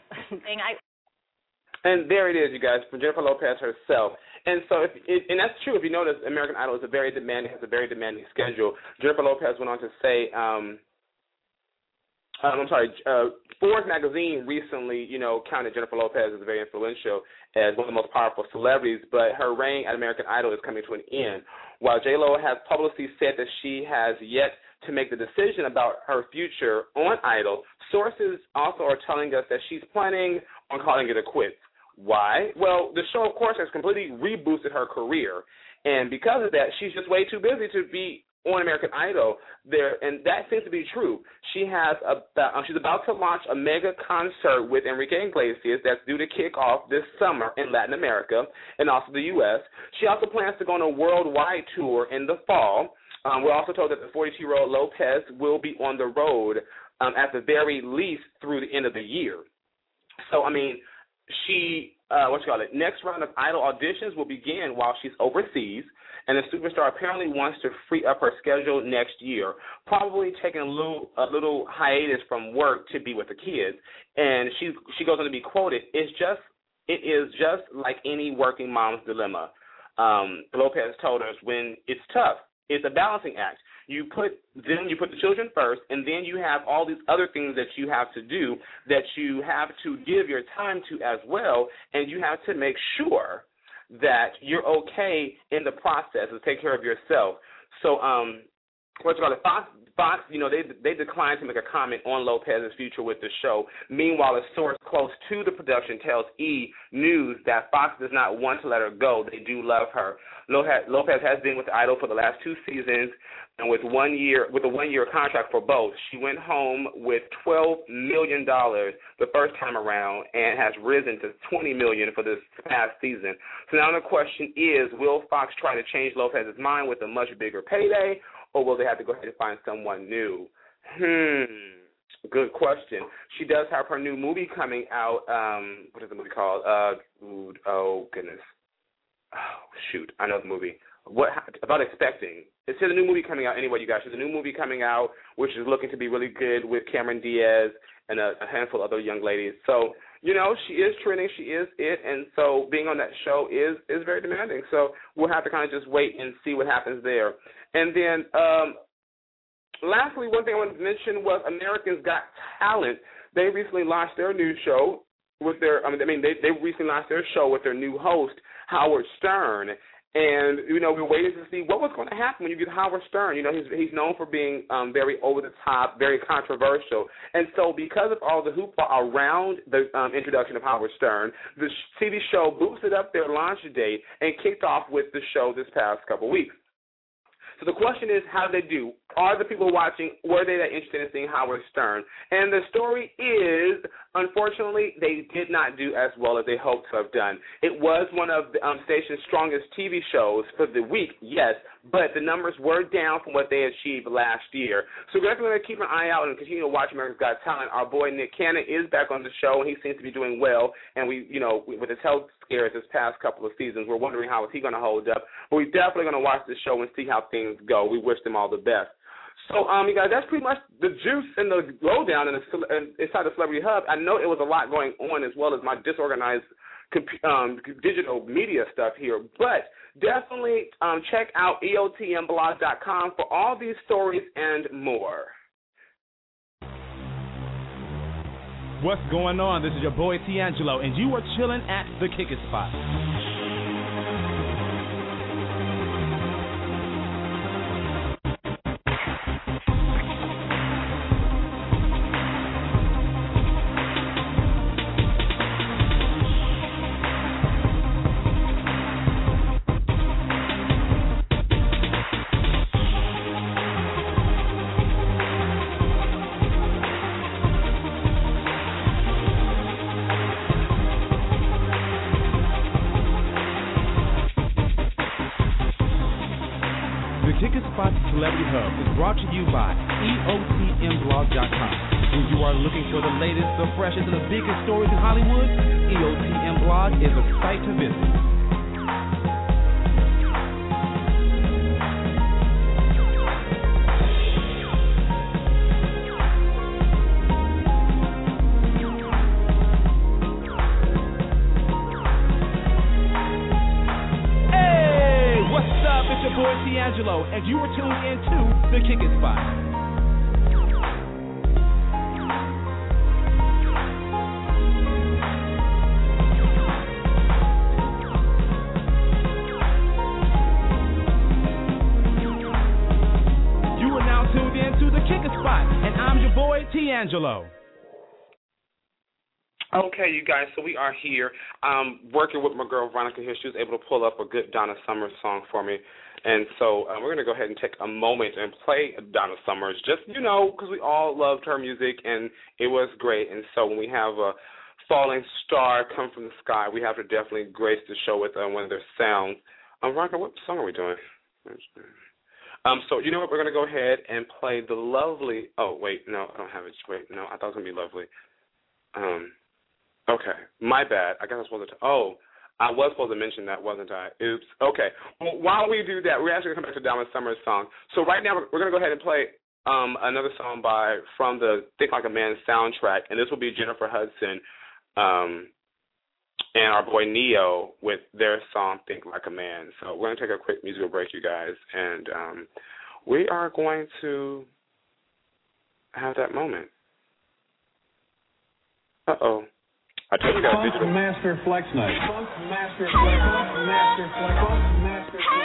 And there it is, you guys, from Jennifer Lopez herself. And so, and that's true. If you notice, American Idol has a very demanding schedule. Jennifer Lopez went on to say, Forbes magazine recently, counted Jennifer Lopez as very influential, as one of the most powerful celebrities, but her reign at American Idol is coming to an end. While J-Lo has publicly said that she has yet to make the decision about her future on Idol, sources also are telling us that she's planning on calling it a quits. Why? Well, the show, of course, has completely reboosted her career, and because of that, she's just way too busy to be on American Idol there, and that seems to be true. She's about to launch a mega concert with Enrique Iglesias that's due to kick off this summer in Latin America and also the U.S. She also plans to go on a worldwide tour in the fall. We're also told that the 42-year-old Lopez will be on the road at the very least through the end of the year. So, I mean, next round of Idol auditions will begin while she's overseas, and the superstar apparently wants to free up her schedule next year, probably taking a little hiatus from work to be with the kids. And she goes on to be quoted, it is just like any working mom's dilemma. Lopez told us, when it's tough, it's a balancing act. You put the children first, and then you have all these other things that you have to do that you have to give your time to as well, and you have to make sure that you're okay in the process to take care of yourself. So, Fox, they declined to make a comment on Lopez's future with the show. Meanwhile, a source close to the production tells E! News that Fox does not want to let her go. They do love her. Lopez has been with Idol for the last 2 seasons, and with a 1-year contract for both. She went home with $12 million the first time around and has risen to $20 million for this past season. So now the question is, will Fox try to change Lopez's mind with a much bigger payday, or will they have to go ahead and find someone new? Good question. She does have her new movie coming out. What is the movie called? Oh, goodness. Oh, shoot. I know the movie. What about Expecting? It's a new movie coming out anyway, you guys. There's a new movie coming out, which is looking to be really good with Cameron Diaz and a handful of other young ladies. So, she is trending. She is it. And so being on that show is very demanding. So we'll have to kind of just wait and see what happens there. And then lastly, one thing I wanted to mention was America's Got Talent. They recently launched their new show with they recently launched their show with their new host, Howard Stern. And, we're waiting to see what was going to happen when you get Howard Stern. He's known for being very over-the-top, very controversial. And so because of all the hoopla around the introduction of Howard Stern, the TV show boosted up their launch date and kicked off with the show this past couple weeks. So the question is, how did they do? Are the people watching, were they that interested in seeing Howard Stern? And the story is, unfortunately, they did not do as well as they hoped to have done. It was one of the station's strongest TV shows for the week, yes, but the numbers were down from what they achieved last year. So we're definitely going to keep an eye out and continue to watch America's Got Talent. Our boy Nick Cannon is back on the show, and he seems to be doing well. And with his health scares this past couple of seasons, we're wondering how is he going to hold up. But we're definitely going to watch the show and see how things go. We wish them all the best. So, you guys, that's pretty much the juice and the lowdown inside the Celebrity Hub. I know it was a lot going on as well as my disorganized digital media stuff here, but definitely check out EOTMblog.com for all these stories and more. What's going on? This is your boy D'Angelo, and you are chilling at the Kick-It Spot. Celebrity Hub is brought to you by EOTMblog.com. When you are looking for the latest, the freshest, and the biggest stories in Hollywood, EOTM Blog is a site to visit. D'Angelo, and you were tuned into The Kicking Spot. You are now tuned into The Kicking Spot, and I'm your boy, D'Angelo. Okay, you guys, so we are here working with my girl, Veronica here. She was able to pull up a good Donna Summers song for me. And so we're going to go ahead and take a moment and play Donna Summers, just, because we all loved her music, and it was great. And so when we have a falling star come from the sky, we have to definitely grace the show with one of their sounds. Veronica, what song are we doing? So you know what? We're going to go ahead and play the lovely – oh, wait, no, I don't have it. Wait, no, I thought it was going to be lovely. Okay, my bad. I guess I was supposed to. I was supposed to mention that, wasn't I? Oops. Okay. Well, while we do that, we're actually going to come back to Donna Summers' song. So right now, we're going to go ahead and play another song from the Think Like a Man soundtrack, and this will be Jennifer Hudson and our boy Neo with their song Think Like a Man. So we're going to take a quick musical break, you guys, and we are going to have that moment. Uh-oh. I told you guys digital. Master Flex Night. Master Flex. Master Flex. Master Flex.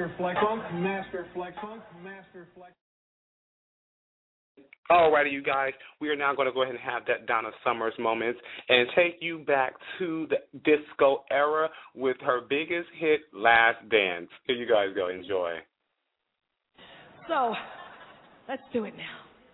Master Flex Funk, Master Flex Funk, Master Flex. Alrighty, you guys, we are now going to go ahead and have that Donna Summers moment and take you back to the disco era with her biggest hit, Last Dance. Here you guys go. Enjoy. So, let's do it now.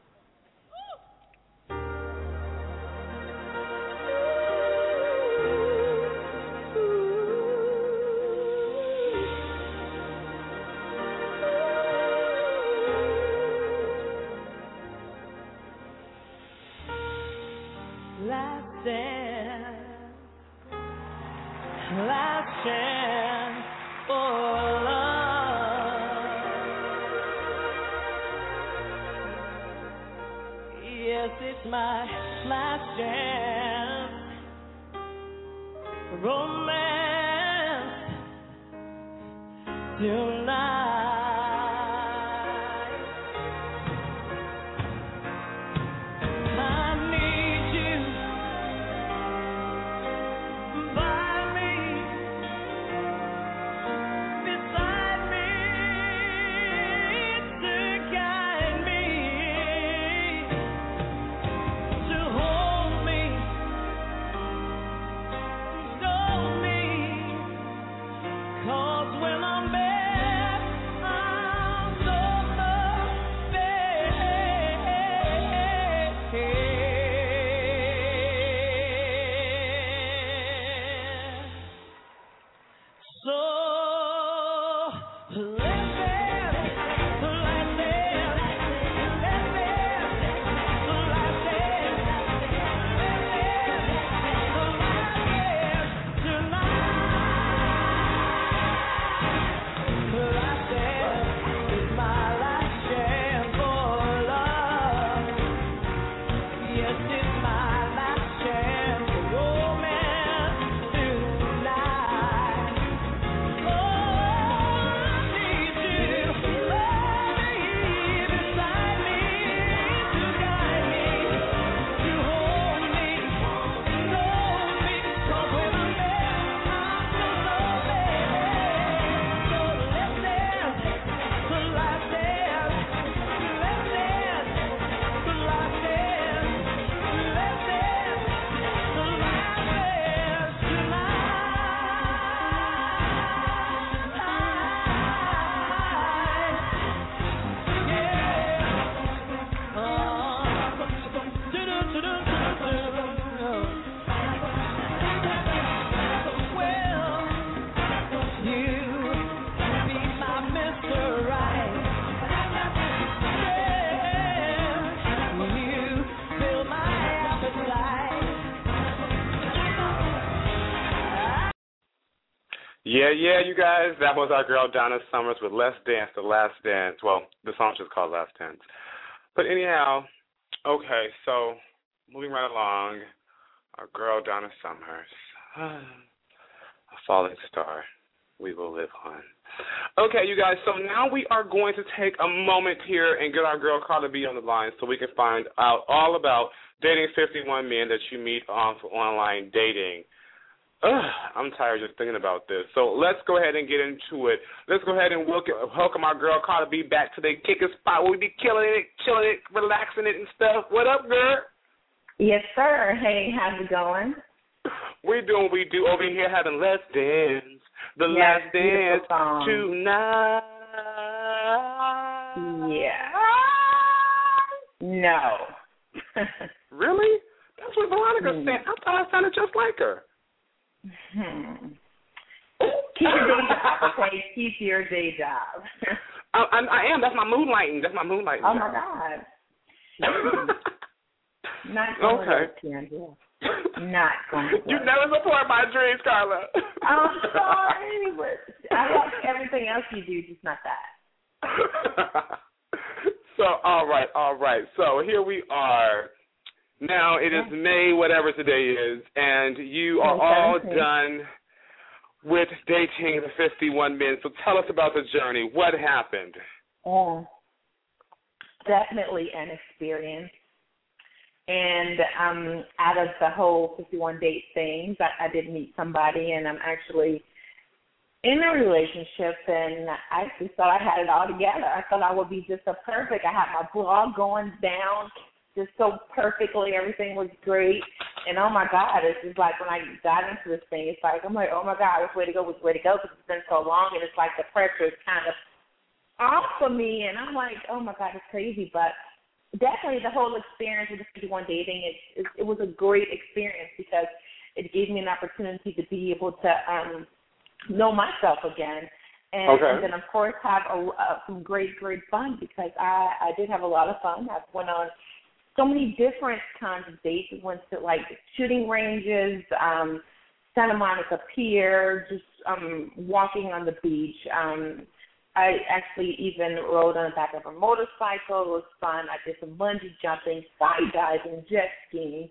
Last dance, last chance for love. Yes, it's my last chance. Romance tonight. Yeah, you guys, that was our girl Donna Summers with Let's Dance, The Last Dance. Well, the song's just called Last Dance. But anyhow, okay, so moving right along, our girl Donna Summers, a falling star, we will live on. Okay, you guys, so now we are going to take a moment here and get our girl Carla B on the line so we can find out all about dating 51 men that you meet on online dating. I'm tired just thinking about this. So let's go ahead and get into it. Let's go ahead and welcome our girl Carla B back to the kicking spot where we be killing it, chilling it, relaxing it and stuff. What up, girl? Yes, sir. Hey, how's it going? We're doing what we do over here having Let's Dance, the last dance tonight. Yeah. No. Really? That's what Veronica said. I thought I sounded just like her. Keep your day job, okay? Keep your day job. I am. That's my moonlighting. Oh, my God. Not going to work, Tiandra. Not going to work. You never support my dreams, Carla. I'm sorry, but I like everything else you do, just not that. So, all right. So, here we are. Now, it is May, whatever today is, and you are all done with dating the 51 men. So tell us about the journey. What happened? Definitely an experience. And out of the whole 51 date thing, I did meet somebody, and I'm actually in a relationship, and I actually thought I had it all together. I thought I would be just so perfect. I had my blog going down just so perfectly. Everything was great. And, oh, my God, it's just like when I got into this thing, it's like, I'm like, oh, my God, which way to go, because it's been so long, and it's like the pressure is kind of off of me, and I'm like, oh, my God, it's crazy. But definitely the whole experience with the 51 dating, it was a great experience because it gave me an opportunity to be able to know myself again. And then, of course, have some great fun because I did have a lot of fun. I went on so many different kinds of dates. We went to, like, shooting ranges, Santa Monica Pier, just walking on the beach. I actually even rode on the back of a motorcycle. It was fun. I did some bungee jumping, skydiving, jet skiing,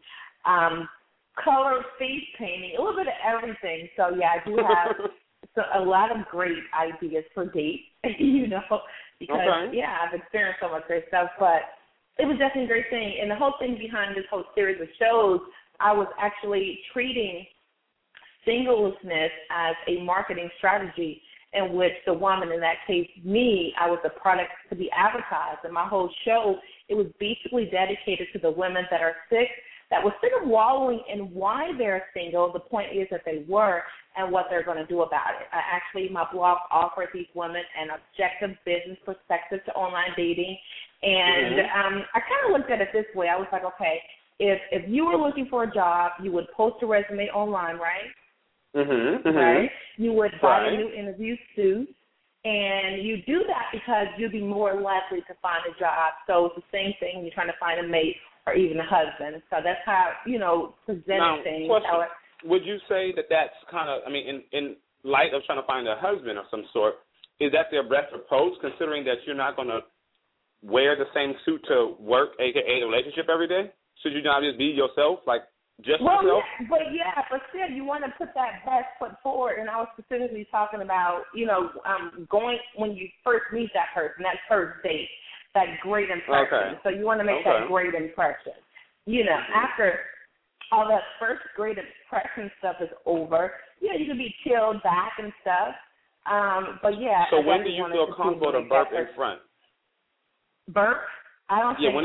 color face painting, a little bit of everything. So, yeah, I do have a lot of great ideas for dates, because, yeah, I've experienced so much great stuff. But it was definitely a great thing. And the whole thing behind this whole series of shows, I was actually treating singleness as a marketing strategy in which the woman, in that case me, I was the product to be advertised. And my whole show, it was basically dedicated to the women that are sick, that were sick of wallowing in why they're single. The point is that they were and what they're going to do about it. Actually, my blog offered these women an objective business perspective to online dating. And I kind of looked at it this way. I was like, okay, if you were looking for a job, you would post a resume online, right? Right? You would buy a new interview suit, and you do that because you'd be more likely to find a job. So it's the same thing when you're trying to find a mate or even a husband. So that's how, presenting things. Would you say that that's kind of, in light of trying to find a husband of some sort, is that their best approach, considering that you're not going to wear the same suit to work, a.k.a. the relationship every day? Should you not just be yourself, just yourself? Yeah, but still, you want to put that best foot forward. And I was specifically talking about, going when you first meet that person, that first date, that great impression. So you want to make that great impression. After all that first great impression stuff is over, you can be chilled back and stuff. But yeah. So when do you feel comfortable to burp in front? Burp? I don't think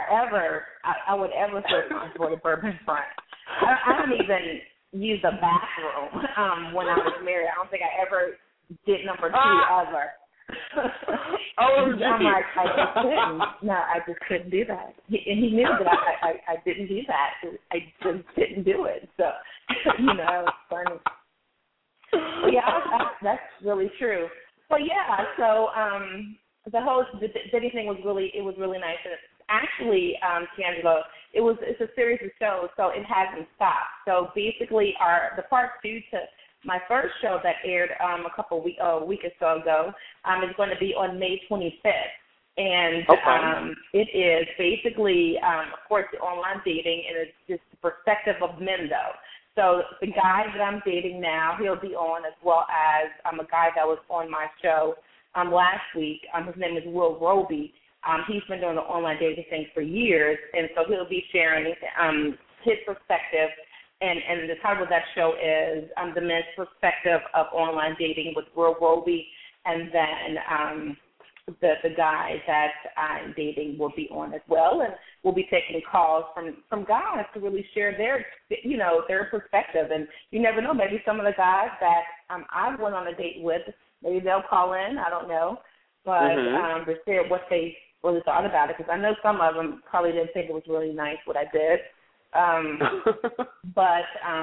I would ever feel comfortable to burp in front. I don't even use the bathroom when I was married. I don't think I ever did number 2 ever. I'm like, I just couldn't. No, I just couldn't do that. And he knew that I didn't do that. I just didn't do it. So, it was funny. But yeah, that's really true. But yeah, so the whole dating thing was really nice. And actually, Tiangelo, it's a series of shows, so it hasn't stopped. So basically, the part 2 to my first show that aired a week or so ago is going to be on May 25th. And it is basically, of course, the online dating, and it's just the perspective of men, though. So the guy that I'm dating now, he'll be on, as well as a guy that was on my show last week. His name is Will Roby. He's been doing the online dating thing for years, and so he'll be sharing his perspective. And the title of that show is The Men's Perspective of Online Dating with Will Roby. And then the guy that I'm dating will be on as well. And we'll be taking calls from guys to really share their perspective. And you never know, maybe some of the guys that I went on a date with, maybe they'll call in. I don't know. But to share what they really thought about it. Because I know some of them probably didn't think it was really nice what I did. But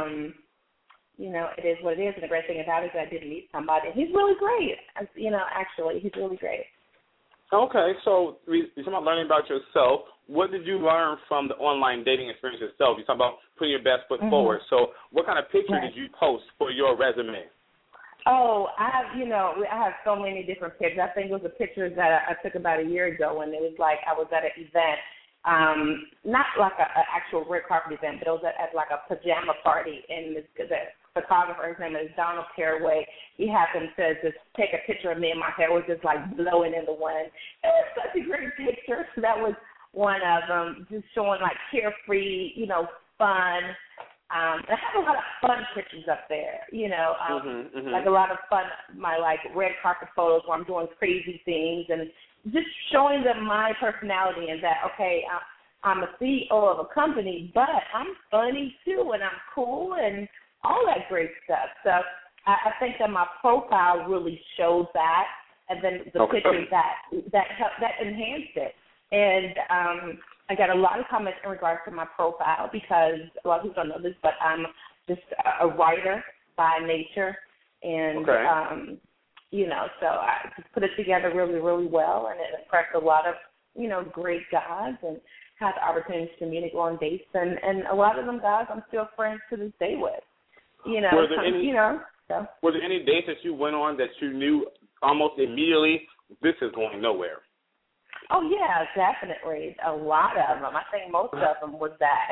it is what it is, and the great thing about it is that I did meet somebody. He's really great. Actually, he's really great. Okay, so we're talking about learning about yourself. What did you learn from the online dating experience itself? You talk about putting your best foot forward. So what kind of picture did you post for your resume? Oh, I have so many different pictures. I think it was a picture that I took about a year ago, and it was like I was at an event. Not like an actual red carpet event, but it was at like a pajama party, and the photographer, his name is Donald Caraway, he happened to just take a picture of me, and my hair was just like blowing in the wind. It was such a great picture. So that was one of them, just showing like carefree, fun, And I have a lot of fun pictures up there, like a lot of fun, my like red carpet photos where I'm doing crazy things and just showing them my personality and that, okay, I'm a CEO of a company, but I'm funny too and I'm cool and all that great stuff. So I think that my profile really shows that, and then the pictures that enhanced it. And I got a lot of comments in regards to my profile because a lot of people don't know this, but I'm just a writer by nature, and so I just put it together really, really well, and it impressed a lot of great guys, and had the opportunity to meet and go on dates, and a lot of them guys I'm still friends to this day with. Were there any dates that you went on that you knew almost immediately this is going nowhere? Oh, yeah, definitely. A lot of them. I think most of them was that,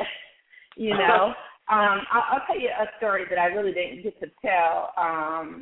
I'll tell you a story that I really didn't get to tell on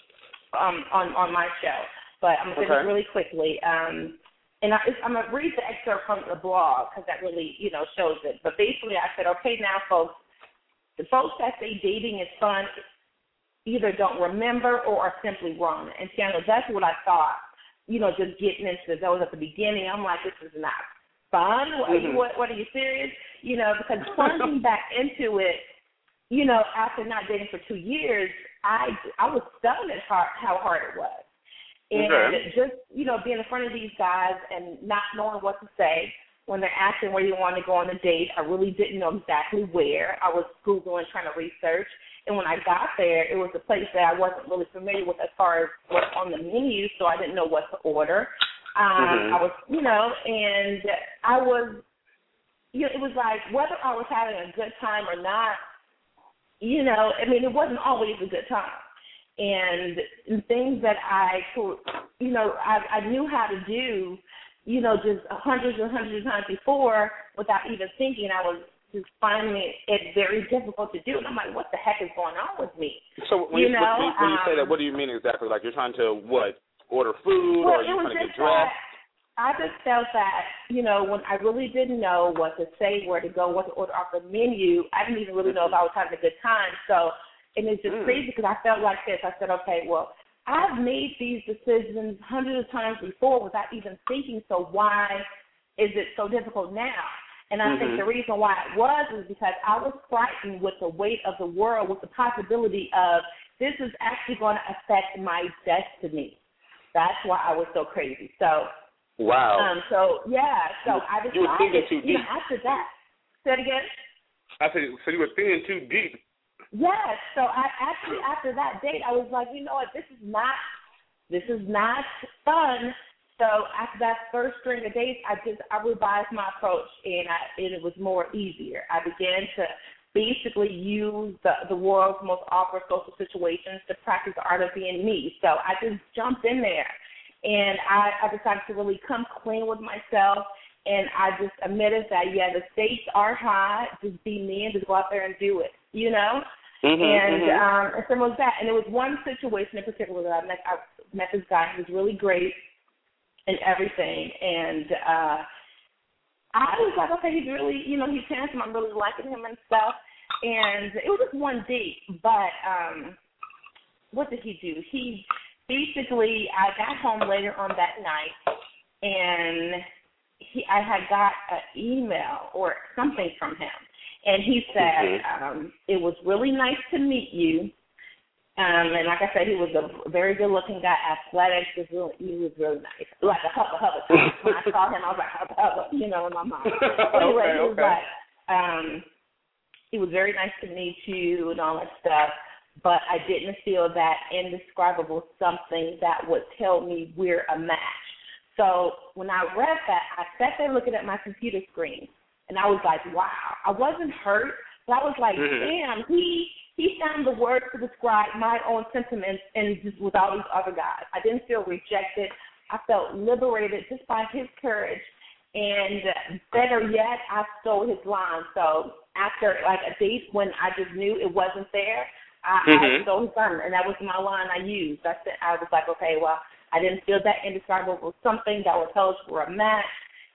my show, but I'm going to finish really quickly. And I'm going to read the excerpt from the blog because that really, shows it. But basically I said, okay, now, folks, the folks that say dating is fun either don't remember or are simply wrong. And, Tiana, that's what I thought. Just getting into this. That was at the beginning. I'm like, this is not fun. What are you serious? Because plunging back into it, after not dating for 2 years, I was stunned at how hard it was. And just, being in front of these guys and not knowing what to say when they're asking where you want to go on a date, I really didn't know exactly where. I was Googling, trying to research. And when I got there, it was a place that I wasn't really familiar with as far as what's on the menu, so I didn't know what to order. I was, and I was, it was like whether I was having a good time or not, it wasn't always a good time. And things that I knew how to do, just hundreds and hundreds of times before without even thinking, I was just finding it very difficult to do. And I'm like, what the heck is going on with me? So when you say that, what do you mean exactly? Like you're trying to, order food or you're trying to get dressed? I just felt that, when I really didn't know what to say, where to go, what to order off the menu, I didn't even really know if I was having a good time. So, and it's just crazy because I felt like this. I said, okay, well, I've made these decisions hundreds of times before without even thinking, so why is it so difficult now? And I think the reason why it was is because I was frightened with the weight of the world, with the possibility of this is actually going to affect my destiny. That's why I was so crazy. So, wow. So I decided, you were thinking too deep. After that. Say it again? I said, so you were thinking too deep. Yes. So I actually, after that date, I was like, you know what, this is not fun. So after that first string of dates, I revised my approach, and it was more easier. I began to basically use the world's most awkward social situations to practice the art of being me. So I just jumped in there, and I decided to really come clean with myself, and I just admitted that, the stakes are high. Just be me and just go out there and do it, And so it was that. And there was one situation in particular that I met this guy who was really great and everything, and I was like, okay, he's really, he's handsome, I'm really liking him and stuff, and it was just one date, but what did he do? He basically, I got home later on that night, and I had got an email or something from him, and he said, it was really nice to meet you. And like I said, he was a very good-looking guy, athletic. He was really nice, like a hubba type. When I saw him, I was like hubba, in my mind. Anyway, he was like, it was very nice to meet you and all that stuff, but I didn't feel that indescribable something that would tell me we're a match. So when I read that, I sat there looking at my computer screen, and I was like, wow. I wasn't hurt, but I was like, damn, he found the word to describe my own sentiments and just with all these other guys. I didn't feel rejected. I felt liberated just by his courage. And better yet, I stole his line. So after like a date when I just knew it wasn't there, I stole his line, and that was my line I used. I was like, okay, well, I didn't feel that indescribable something that would tell us we're a match.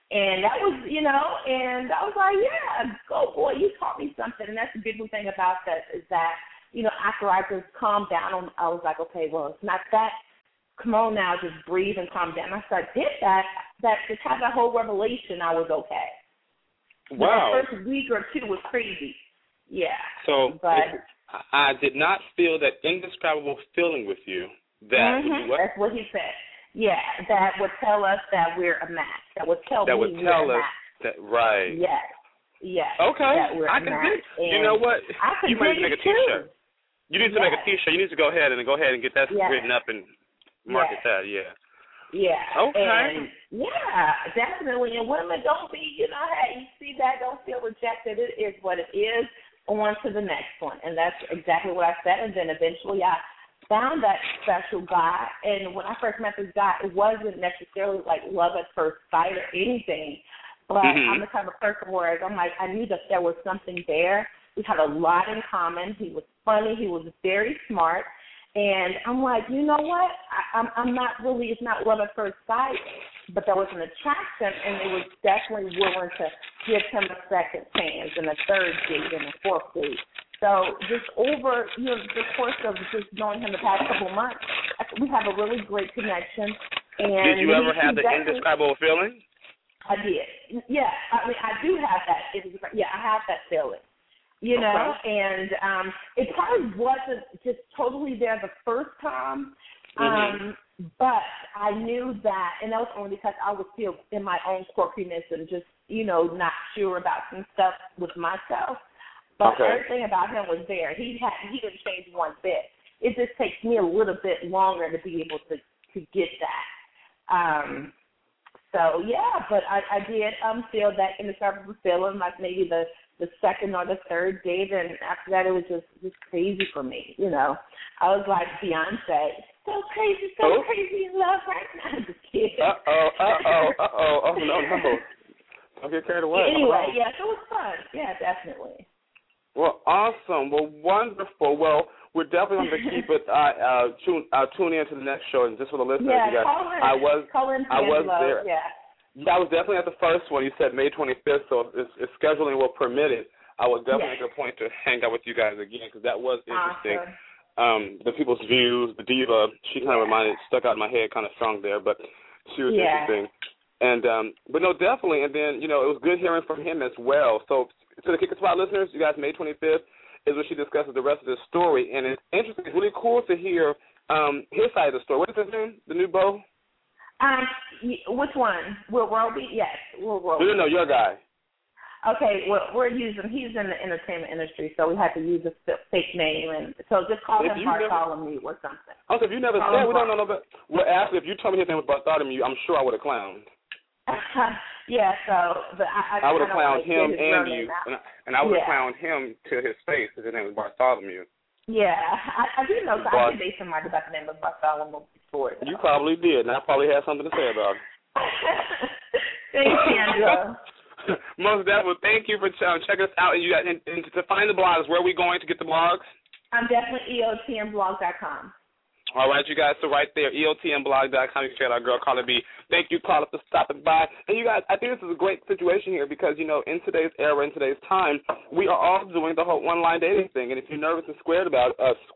And that was, you know, and I was like, yeah, go, boy, you taught me something. And that's the beautiful thing about that is that, you know, after I just calmed down, I was like, okay, well, it's not that. Come on now, just breathe and calm down. After I did that just had that whole revelation, I was okay. Wow. The first week or two was crazy. Yeah. So but I did not feel that indescribable feeling with you. That that's what he said. Yeah, that would tell us that we're a match. That would tell that me would tell us that, right. Yes. Yes. Okay. That we're I a can match. You know what? You might need to make a T-shirt. Too. You need to make a T-shirt. You need to go ahead and get that written up and market that. Yeah. Yeah. Okay. And yeah, definitely. And women, don't be, you know, hey, you see that, don't feel rejected. It is what it is. On to the next one. And that's exactly what I said. And then eventually I found that special guy. And when I first met this guy, it wasn't necessarily like love at first sight or anything. But I'm the type of person where I'm like, I knew that there was something there. We had a lot in common. He was funny. He was very smart. And I'm like, you know what? I'm not really, it's not love at first sight, but there was an attraction, and they was definitely willing to give him a second chance and a third date and a fourth date. So just over, you know, the course of just knowing him the past couple of months, we have a really great connection. And did you ever have the indescribable feeling? I did. Yeah, I mean, I do have that. Yeah, I have that feeling. You know, and it probably wasn't just totally there the first time, but I knew that, and that was only because I was still in my own quirkiness and just, you know, not sure about some stuff with myself. But everything about him was there. He didn't change one bit. It just takes me a little bit longer to be able to get that. So yeah, but I did feel that indescribable feeling, like maybe the second or the third date, and after that it was just crazy for me, you know. I was like Beyonce, so crazy in love right now. I'm just kidding. Oh, no. Don't get carried away. Anyway, yeah, so it was fun. Yeah, definitely. Well, awesome. Well, wonderful. Well, we're definitely going to keep it. Tune in to the next show, and just for the listeners, you guys, I was there. Yeah. I was definitely at the first one. You said May 25th, so if scheduling will permit it, I would definitely make a point to hang out with you guys again, because that was interesting. Awesome. The people's views, the diva, she kind of stuck out in my head, kind of strong there, but she was interesting. And but no, definitely. And then, you know, it was good hearing from him as well. So to the Kick It Spot listeners, you guys, May 25th is when she discusses the rest of the story, and it's interesting. It's really cool to hear his side of the story. What is his name? The new beau? Which one? Will Roby? Yes, Will Roby. No, your guy. Okay, well, he's in the entertainment industry, so we had to use a fake name, and so just call him Bartholomew or something. Okay, if you never said, we don't know, but well, actually, if you told me his name was Bartholomew, I'm sure I would have clowned. Yeah, so but I would have clowned him and you, and I would have clowned him to his face because his name was Bartholomew. Yeah, I do know. So I did date somebody about the name of Bartholomew before. You probably did, and I probably had something to say about it. Thanks, Angela. Most definitely. Thank you for checking us out. And to find the blogs, where are we going to get the blogs? I'm definitely EOTMblog.com. All right, you guys, so right there, EOTMblog.com. You can check out our girl, Carla B. Thank you, Carla, for stopping by. And you guys, I think this is a great situation here because, you know, in today's era, in today's time, we are all doing the whole online dating thing. And if you're nervous and scared about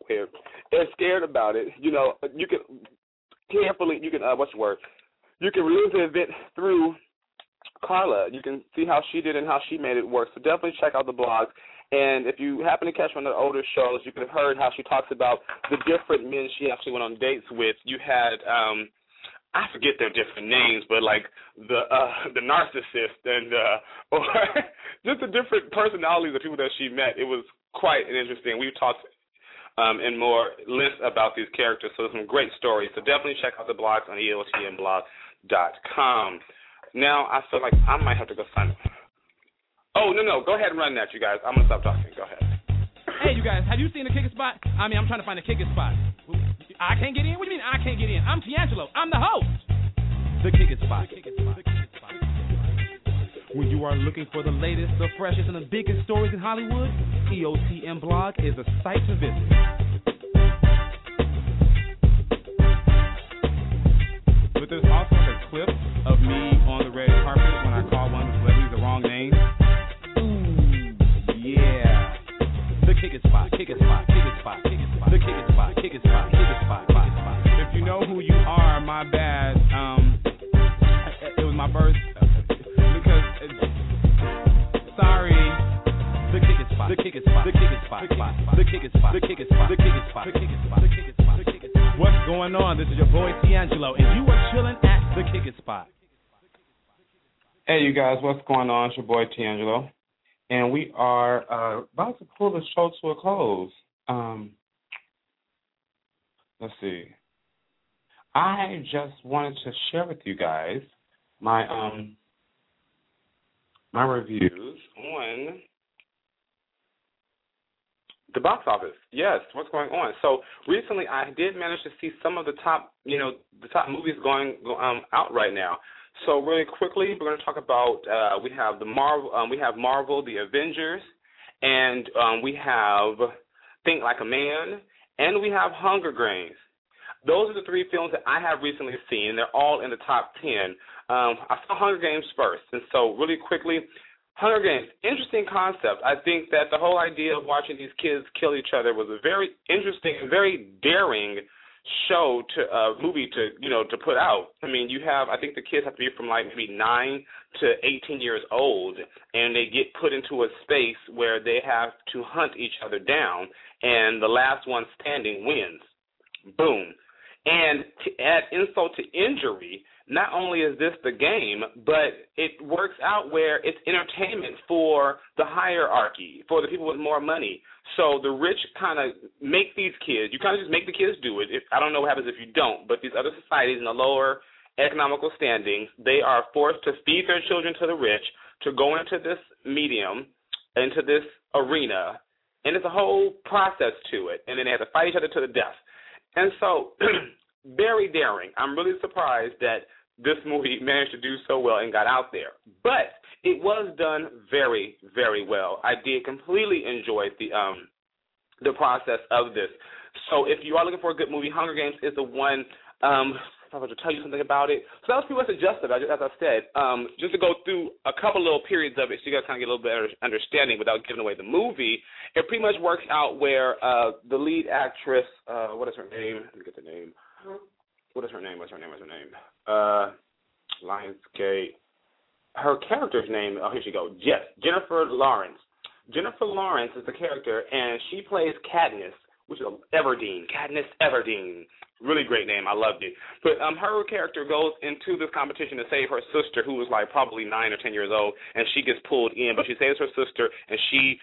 it, you know, you can carefully, you can relive the event through Carla. You can see how she did and how she made it work. So definitely check out the blog. And if you happen to catch one of the older shows, you could have heard how she talks about the different men she actually went on dates with. You had, I forget their different names, but like the narcissist and or just the different personalities of people that she met. It was quite interesting. We've talked in more length about these characters, so there's some great stories. So definitely check out the blogs on EOTMblog.com. Now I feel like I might have to go sign up. Oh, no. Go ahead and run that, you guys. I'm going to stop talking. Go ahead. Hey, you guys, have you seen the Kick It Spot? I mean, I'm trying to find the Kick It Spot. I can't get in? What do you mean I can't get in? I'm D'Angelo. I'm the host. The Kick It Spot. When you are looking for the latest, the freshest, and the biggest stories in Hollywood, EOTM Blog is a site to visit. But there's also a clip of me on the red carpet when I kick is spot, the kick is spot, the kick is spot, the kick is spot, the kick is spot, the kick is spot, the kick is spot, the kick is spot. What's going on? This is your boy D'Angelo, and you are chilling at the kick is spot. Hey, you guys, what's going on? It's your boy D'Angelo, and we are about to pull the show to a close. Let's see. I just wanted to share with you guys my my reviews on the box office. Yes, what's going on? So recently, I did manage to see some of the top movies going out right now. So really quickly, we're going to talk about we have Marvel, The Avengers, and we have Think Like a Man, and we have Hunger Games. Those are the three films that I have recently seen. They're all in the top 10. I saw Hunger Games first, and so really quickly, Hunger Games, interesting concept. I think that the whole idea of watching these kids kill each other was a very interesting and very daring movie to put out. I mean, I think the kids have to be from like maybe 9 to 18 years old, and they get put into a space where they have to hunt each other down, and the last one standing wins. Boom. And to add insult to injury, not only is this the game, but it works out where it's entertainment for the hierarchy, for the people with more money. So the rich kind of make these kids, you kind of just make the kids do it. I don't know what happens if you don't, but these other societies in the lower economical standings, they are forced to feed their children to the rich, to go into this medium, into this arena, and it's a whole process to it. And then they have to fight each other to the death. And so, very daring. I'm really surprised that this movie managed to do so well and got out there. But it was done very, very well. I did completely enjoy the process of this. So if you are looking for a good movie, Hunger Games is the one. If I were to tell you something about it. So that was pretty much adjusted, as I said. Just to go through a couple little periods of it so you guys kind of get a little better understanding without giving away the movie. It pretty much works out where the lead actress, what is her name? Let me get the name. What is her name? Lionsgate. Her character's name, here she goes. Yes, Jennifer Lawrence. Jennifer Lawrence is the character, and she plays Katniss, which is Everdeen. Katniss Everdeen. Really great name. I loved it. But her character goes into this competition to save her sister, who was like probably 9 or 10 years old, and she gets pulled in. But she saves her sister, and she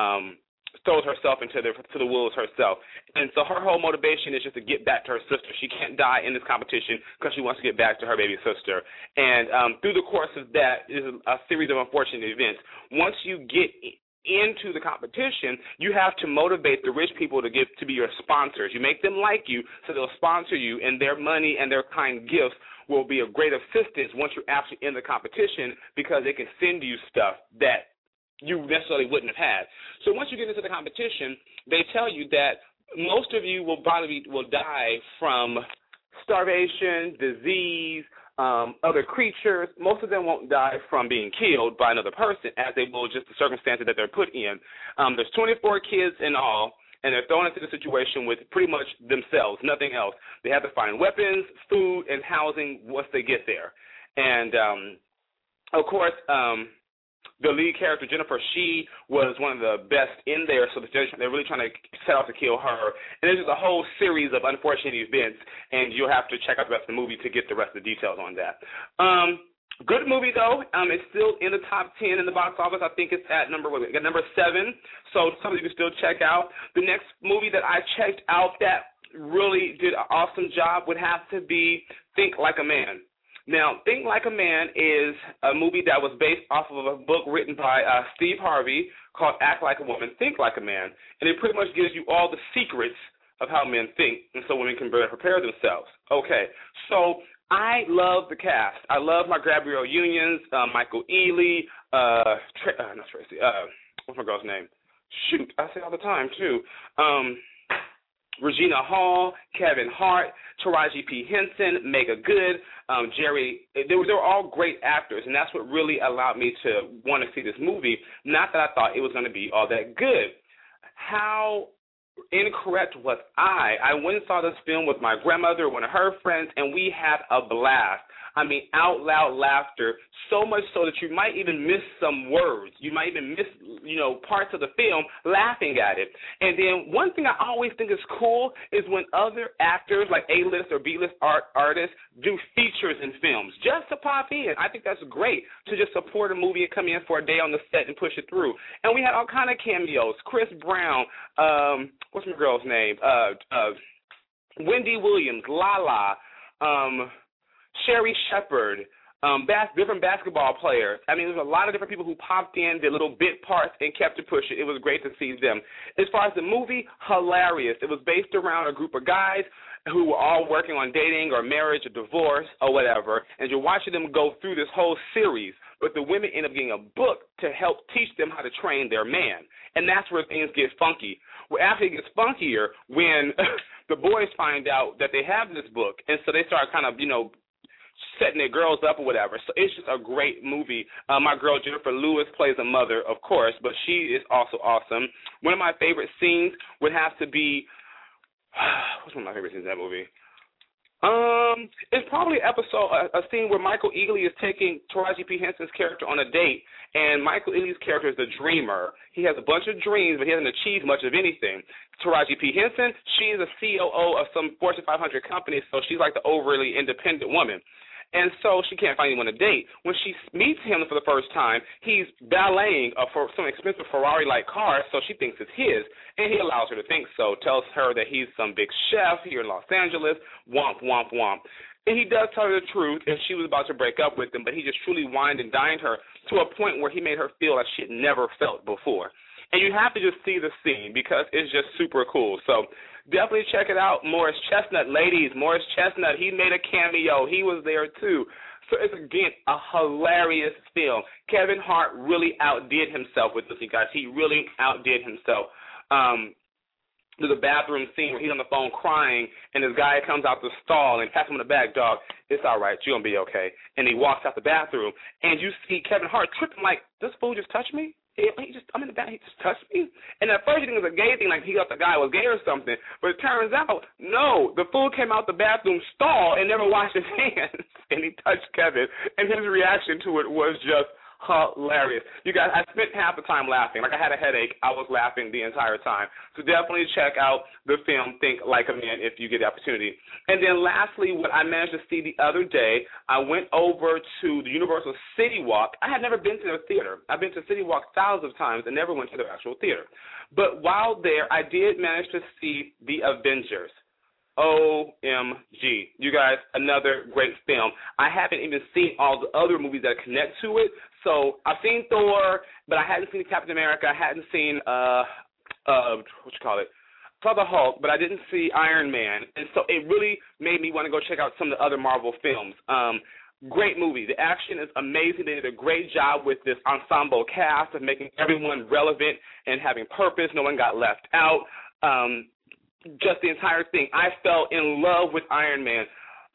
throws herself into the wolves herself. And so her whole motivation is just to get back to her sister. She can't die in this competition because she wants to get back to her baby sister. And through the course of that is a series of unfortunate events. Once you get into the competition, you have to motivate the rich people to be your sponsors. You make them like you, so they'll sponsor you, and their money and their kind gifts will be a great assistance once you're actually in the competition, because they can send you stuff that you necessarily wouldn't have had. So once you get into the competition, they tell you that most of you will die from starvation, disease, other creatures. Most of them won't die from being killed by another person, as they will just the circumstances that they're put in. There's 24 kids in all, and they're thrown into the situation with pretty much themselves, nothing else. They have to find weapons, food, and housing once they get there. And, of course, the lead character, Jennifer, she was one of the best in there, so they're really trying to set out to kill her. And there's just a whole series of unfortunate events, and you'll have to check out the rest of the movie to get the rest of the details on that. Good movie, though. It's still in the top 10 in the box office. I think it's at number 7, so something you can still check out. The next movie that I checked out that really did an awesome job would have to be Think Like a Man. Now, Think Like a Man is a movie that was based off of a book written by Steve Harvey called Act Like a Woman, Think Like a Man, and it pretty much gives you all the secrets of how men think, and so women can better prepare themselves. Okay, so I love the cast. I love my Gabrielle Unions, Michael Ealy, not Tracy, what's my girl's name? Shoot, I say all the time, too. Regina Hall, Kevin Hart, Taraji P. Henson, Mega Good, Jerry. They were all great actors, and that's what really allowed me to want to see this movie. Not that I thought it was going to be all that good. How incorrect was I? I went and saw this film with my grandmother, one of her friends, and we had a blast. I mean, out loud laughter, so much so that you might even miss some words. You might even miss, parts of the film laughing at it. And then one thing I always think is cool is when other actors, like A-list or B-list artists, do features in films just to pop in. I think that's great to just support a movie and come in for a day on the set and push it through. And we had all kind of cameos. Chris Brown, what's my girl's name? Wendy Williams, Lala, Sherry Shepard, different basketball players. I mean, there's a lot of different people who popped in, did little bit parts, and kept it pushing. It was great to see them. As far as the movie, hilarious. It was based around a group of guys who were all working on dating or marriage or divorce or whatever, and you're watching them go through this whole series. But the women end up getting a book to help teach them how to train their man. And that's where things get funky. Well, after it gets funkier, when the boys find out that they have this book, and so they start kind of, setting their girls up or whatever. So it's just a great movie. My girl Jennifer Lewis plays a mother, of course, but she is also awesome. One of my favorite scenes would have to be, what's one of my favorite scenes in that movie? It's probably a scene where Michael Ealy is taking Taraji P. Henson's character on a date, and Michael Ealy's character is the dreamer. He has a bunch of dreams, but he hasn't achieved much of anything. Taraji P. Henson, she is a COO of some Fortune 500 company, so she's like the overly independent woman. And so she can't find anyone to date. When she meets him for the first time, he's valeting for some expensive Ferrari-like car, so she thinks it's his, and he allows her to think so, tells her that he's some big chef here in Los Angeles, womp, womp, womp. And he does tell her the truth, and she was about to break up with him, but he just truly wined and dined her to a point where he made her feel like she had never felt before. And you have to just see the scene because it's just super cool. So definitely check it out. Morris Chestnut, ladies, Morris Chestnut, he made a cameo. He was there too. So it's, again, a hilarious film. Kevin Hart really outdid himself with this, you guys. He really outdid himself. There's a bathroom scene where he's on the phone crying, and this guy comes out the stall and pats him on the back, dog, it's all right, you're going to be okay. And he walks out the bathroom, and you see Kevin Hart tripping like, this fool just touched me? I'm in the back, he just touched me? And at first you think it was a gay thing, like he thought the guy was gay or something. But it turns out, no, the fool came out the bathroom stall and never washed his hands. And he touched Kevin. And his reaction to it was just hilarious. You guys, I spent half the time laughing. Like I had a headache. I was laughing the entire time. So definitely check out the film Think Like a Man if you get the opportunity. And then lastly, what I managed to see the other day, I went over to the Universal City Walk. I had never been to their theater. I've been to City Walk thousands of times and never went to their actual theater. But while there, I did manage to see The Avengers. OMG. You guys, another great film. I haven't even seen all the other movies that connect to it. So I've seen Thor, but I hadn't seen Captain America. I hadn't seen, saw the Hulk, but I didn't see Iron Man. And so it really made me want to go check out some of the other Marvel films. Great movie. The action is amazing. They did a great job with this ensemble cast of making everyone relevant and having purpose. No one got left out. Just the entire thing. I fell in love with Iron Man.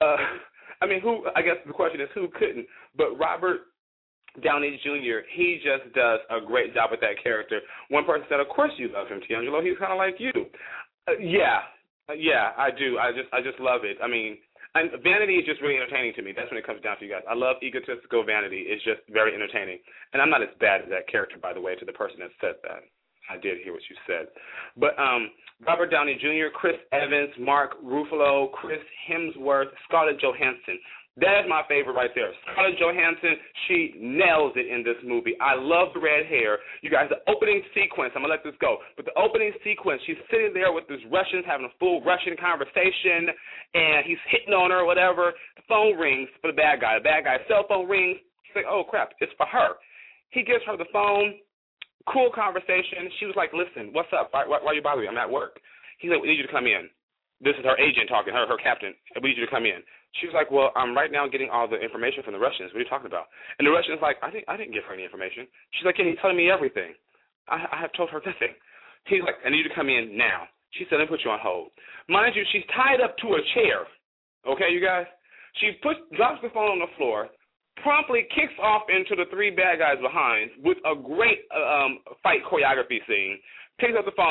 I guess the question is who couldn't? But Robert Downey Jr., he just does a great job with that character. One person said, of course you love him, Tiangelo. He's kind of like you. Yeah, I do. I just love it. I mean, and vanity is just really entertaining to me. That's when it comes down to, you guys. I love egotistical vanity. It's just very entertaining. And I'm not as bad as that character, by the way, to the person that said that. I did hear what you said. But Robert Downey Jr., Chris Evans, Mark Ruffalo, Chris Hemsworth, Scarlett Johansson. That is my favorite right there. Scarlett Johansson, she nails it in this movie. I love the red hair. You guys, the opening sequence, I'm going to let this go, but the opening sequence, she's sitting there with this Russians having a full Russian conversation, and he's hitting on her or whatever. The phone rings for the bad guy. The bad guy's cell phone rings. He's like, oh, crap, it's for her. He gives her the phone. Cool conversation. She was like, listen, what's up? Why are you bothering me? I'm at work. He's like, we need you to come in. This is her agent talking, her captain. We need you to come in. She was like, well, I'm right now getting all the information from the Russians. What are you talking about? And the Russian's like, I didn't give her any information. She's like, yeah, he's telling me everything. I have told her nothing. He's like, I need you to come in now. She said, let me put you on hold. Mind you, she's tied up to a chair. Okay, you guys? She drops the phone on the floor, promptly kicks off into the three bad guys behind with a great fight choreography scene, picks up the phone,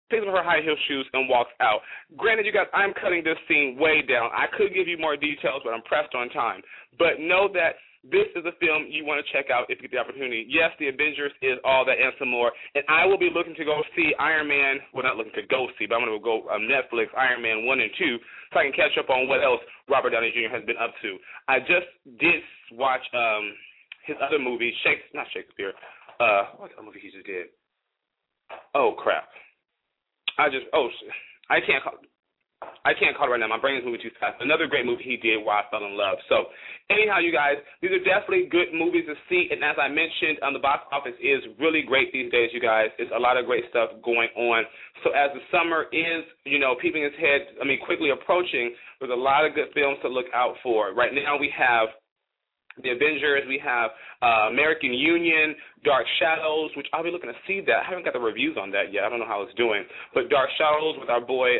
takes off her high heel shoes and walks out. Granted, you guys, I'm cutting this scene way down. I could give you more details, but I'm pressed on time. But know that this is a film you want to check out if you get the opportunity. Yes, The Avengers is all that and some more. And I will be looking to go see Iron Man. Well, not looking to go see, but I'm going to go Netflix, Iron Man 1 and 2, so I can catch up on what else Robert Downey Jr. has been up to. I just did watch his other movie, not Shakespeare. What's the movie he just did? Oh, crap. I can't call it right now. My brain is moving too fast. Another great movie he did while I fell in love. So, anyhow, you guys, these are definitely good movies to see. And as I mentioned, the box office is really great these days, you guys. It's a lot of great stuff going on. So as the summer is, peeping its head, quickly approaching, there's a lot of good films to look out for. Right now we have The Avengers, we have American Union, Dark Shadows, which I'll be looking to see that. I haven't got the reviews on that yet. I don't know how it's doing. But Dark Shadows with our boy,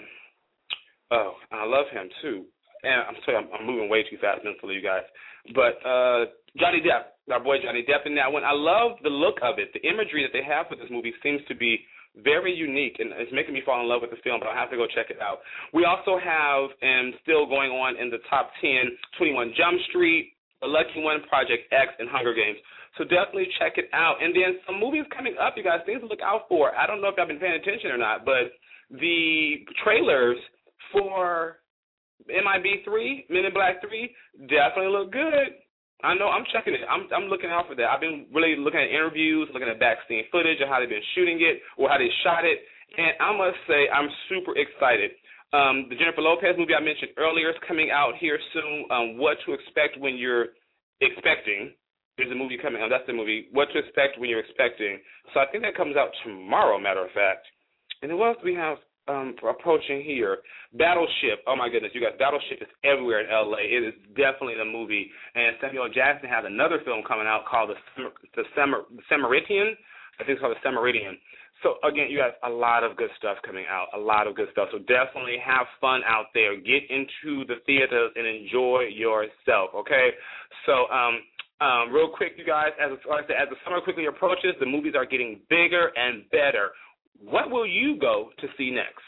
I love him too. And I'm sorry, I'm moving way too fast mentally, you guys. But Johnny Depp, our boy Johnny Depp in that one. I love the look of it. The imagery that they have for this movie seems to be very unique, and it's making me fall in love with the film, but I'll have to go check it out. We also have, and still going on in the top 10, 21 Jump Street, The Lucky One, Project X, and Hunger Games. So definitely check it out. And then some movies coming up, you guys, things to look out for. I don't know if y'all been paying attention or not, but the trailers for MIB 3, Men in Black 3, definitely look good. I know, I'm checking it. I'm looking out for that. I've been really looking at interviews, looking at backstage footage of how they've been shooting it or how they shot it. And I must say, I'm super excited. The Jennifer Lopez movie I mentioned earlier is coming out here soon. What to expect when you're expecting. There's a movie coming out. That's the movie. What to expect when you're expecting. So I think that comes out tomorrow, matter of fact. And what else do we have approaching here? Battleship. Oh, my goodness, you guys. Battleship is everywhere in L.A. It is definitely a movie. And Samuel Jackson has another film coming out called The Samaritan. I think it's called The Samaritan. So, again, you guys, a lot of good stuff coming out, a lot of good stuff. So definitely have fun out there. Get into the theaters and enjoy yourself, okay? So, real quick, you guys, as the summer quickly approaches, the movies are getting bigger and better. What will you go to see next?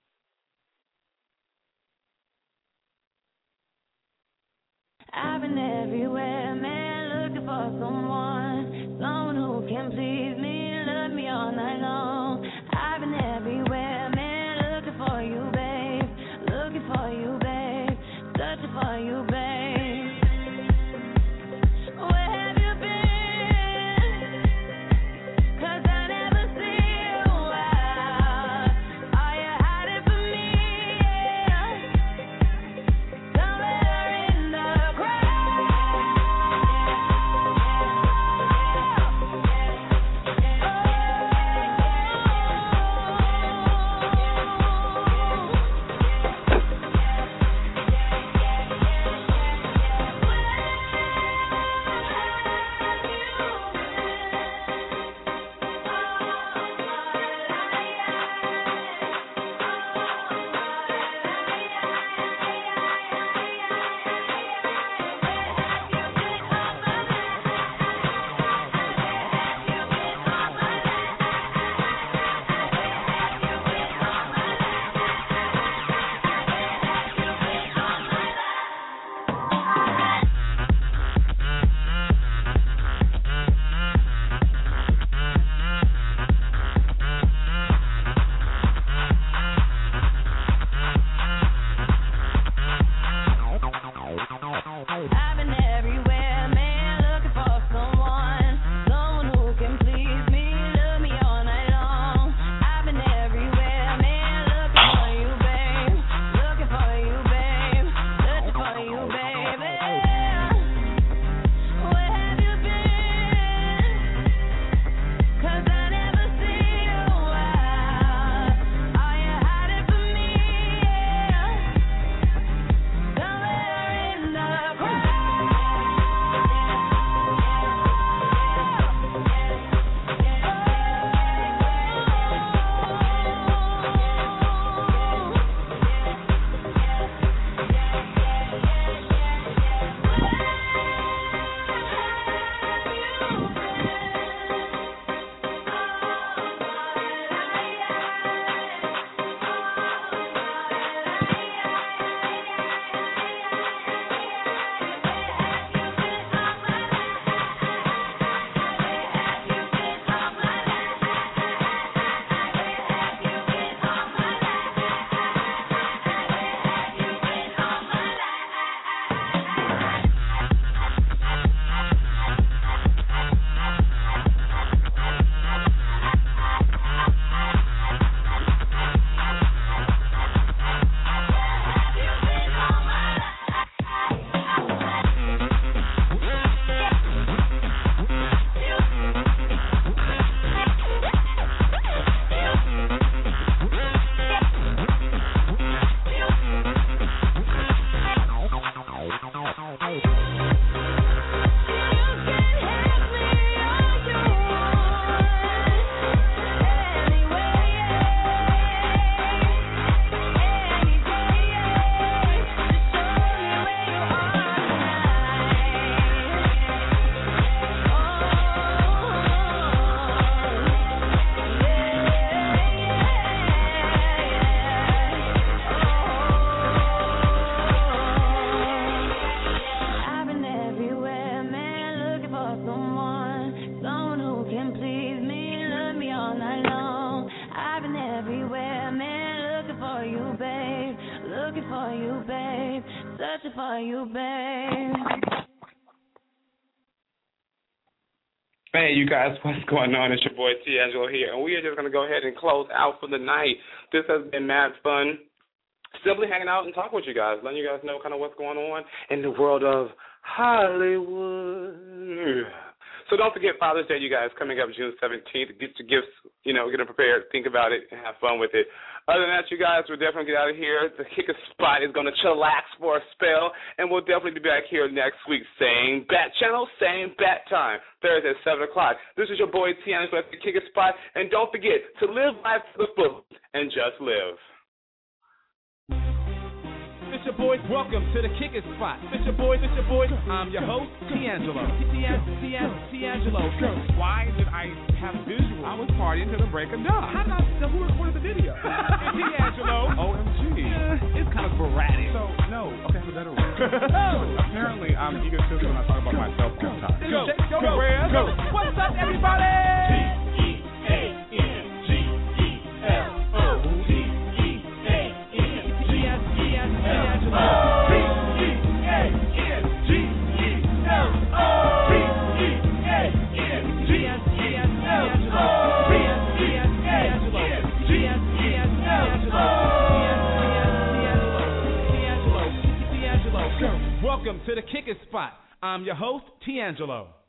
I've been everywhere, man, looking for someone who can please me, love me all night long. I've been everywhere, man, looking for you, babe, searching for you, babe. Where have you been? 'Cause I never see you out. Are you hiding from me? Yeah. Somewhere in the crowd. for you, babe. Searching for you, babe. Hey, you guys, what's going on? It's your boy D'Angelo here, and we are just going to go ahead and close out for the night. This has been mad fun. Simply hanging out and talking with you guys, letting you guys know kind of what's going on in the world of Hollywood. So don't forget Father's Day, you guys, coming up June 17th. Get your gifts, get them prepared, think about it, and have fun with it. Other than that, you guys, we'll definitely get out of here. The Kicker Spot is going to chillax for a spell, and we'll definitely be back here next week. Same bat channel, same bat time, Thursday at 7 o'clock. This is your boy T'Angelo at the Kicker Spot, and don't forget to live life to the fullest and just live. It's your boys, welcome to the Kicker Spot. It's your boys, I'm your host, T'Angelo. T'Angelo. Why did I have visuals? I was partying to the break of dawn. How did I know who recorded the video? T'Angelo. OMG. It's kind of sporadic. So, no. Okay, I have a better one. Apparently, I'm egotistical when I talk about myself all the time. Go. What's up, everybody? Welcome to the Kicker Spot. I'm your host, T'Angelo.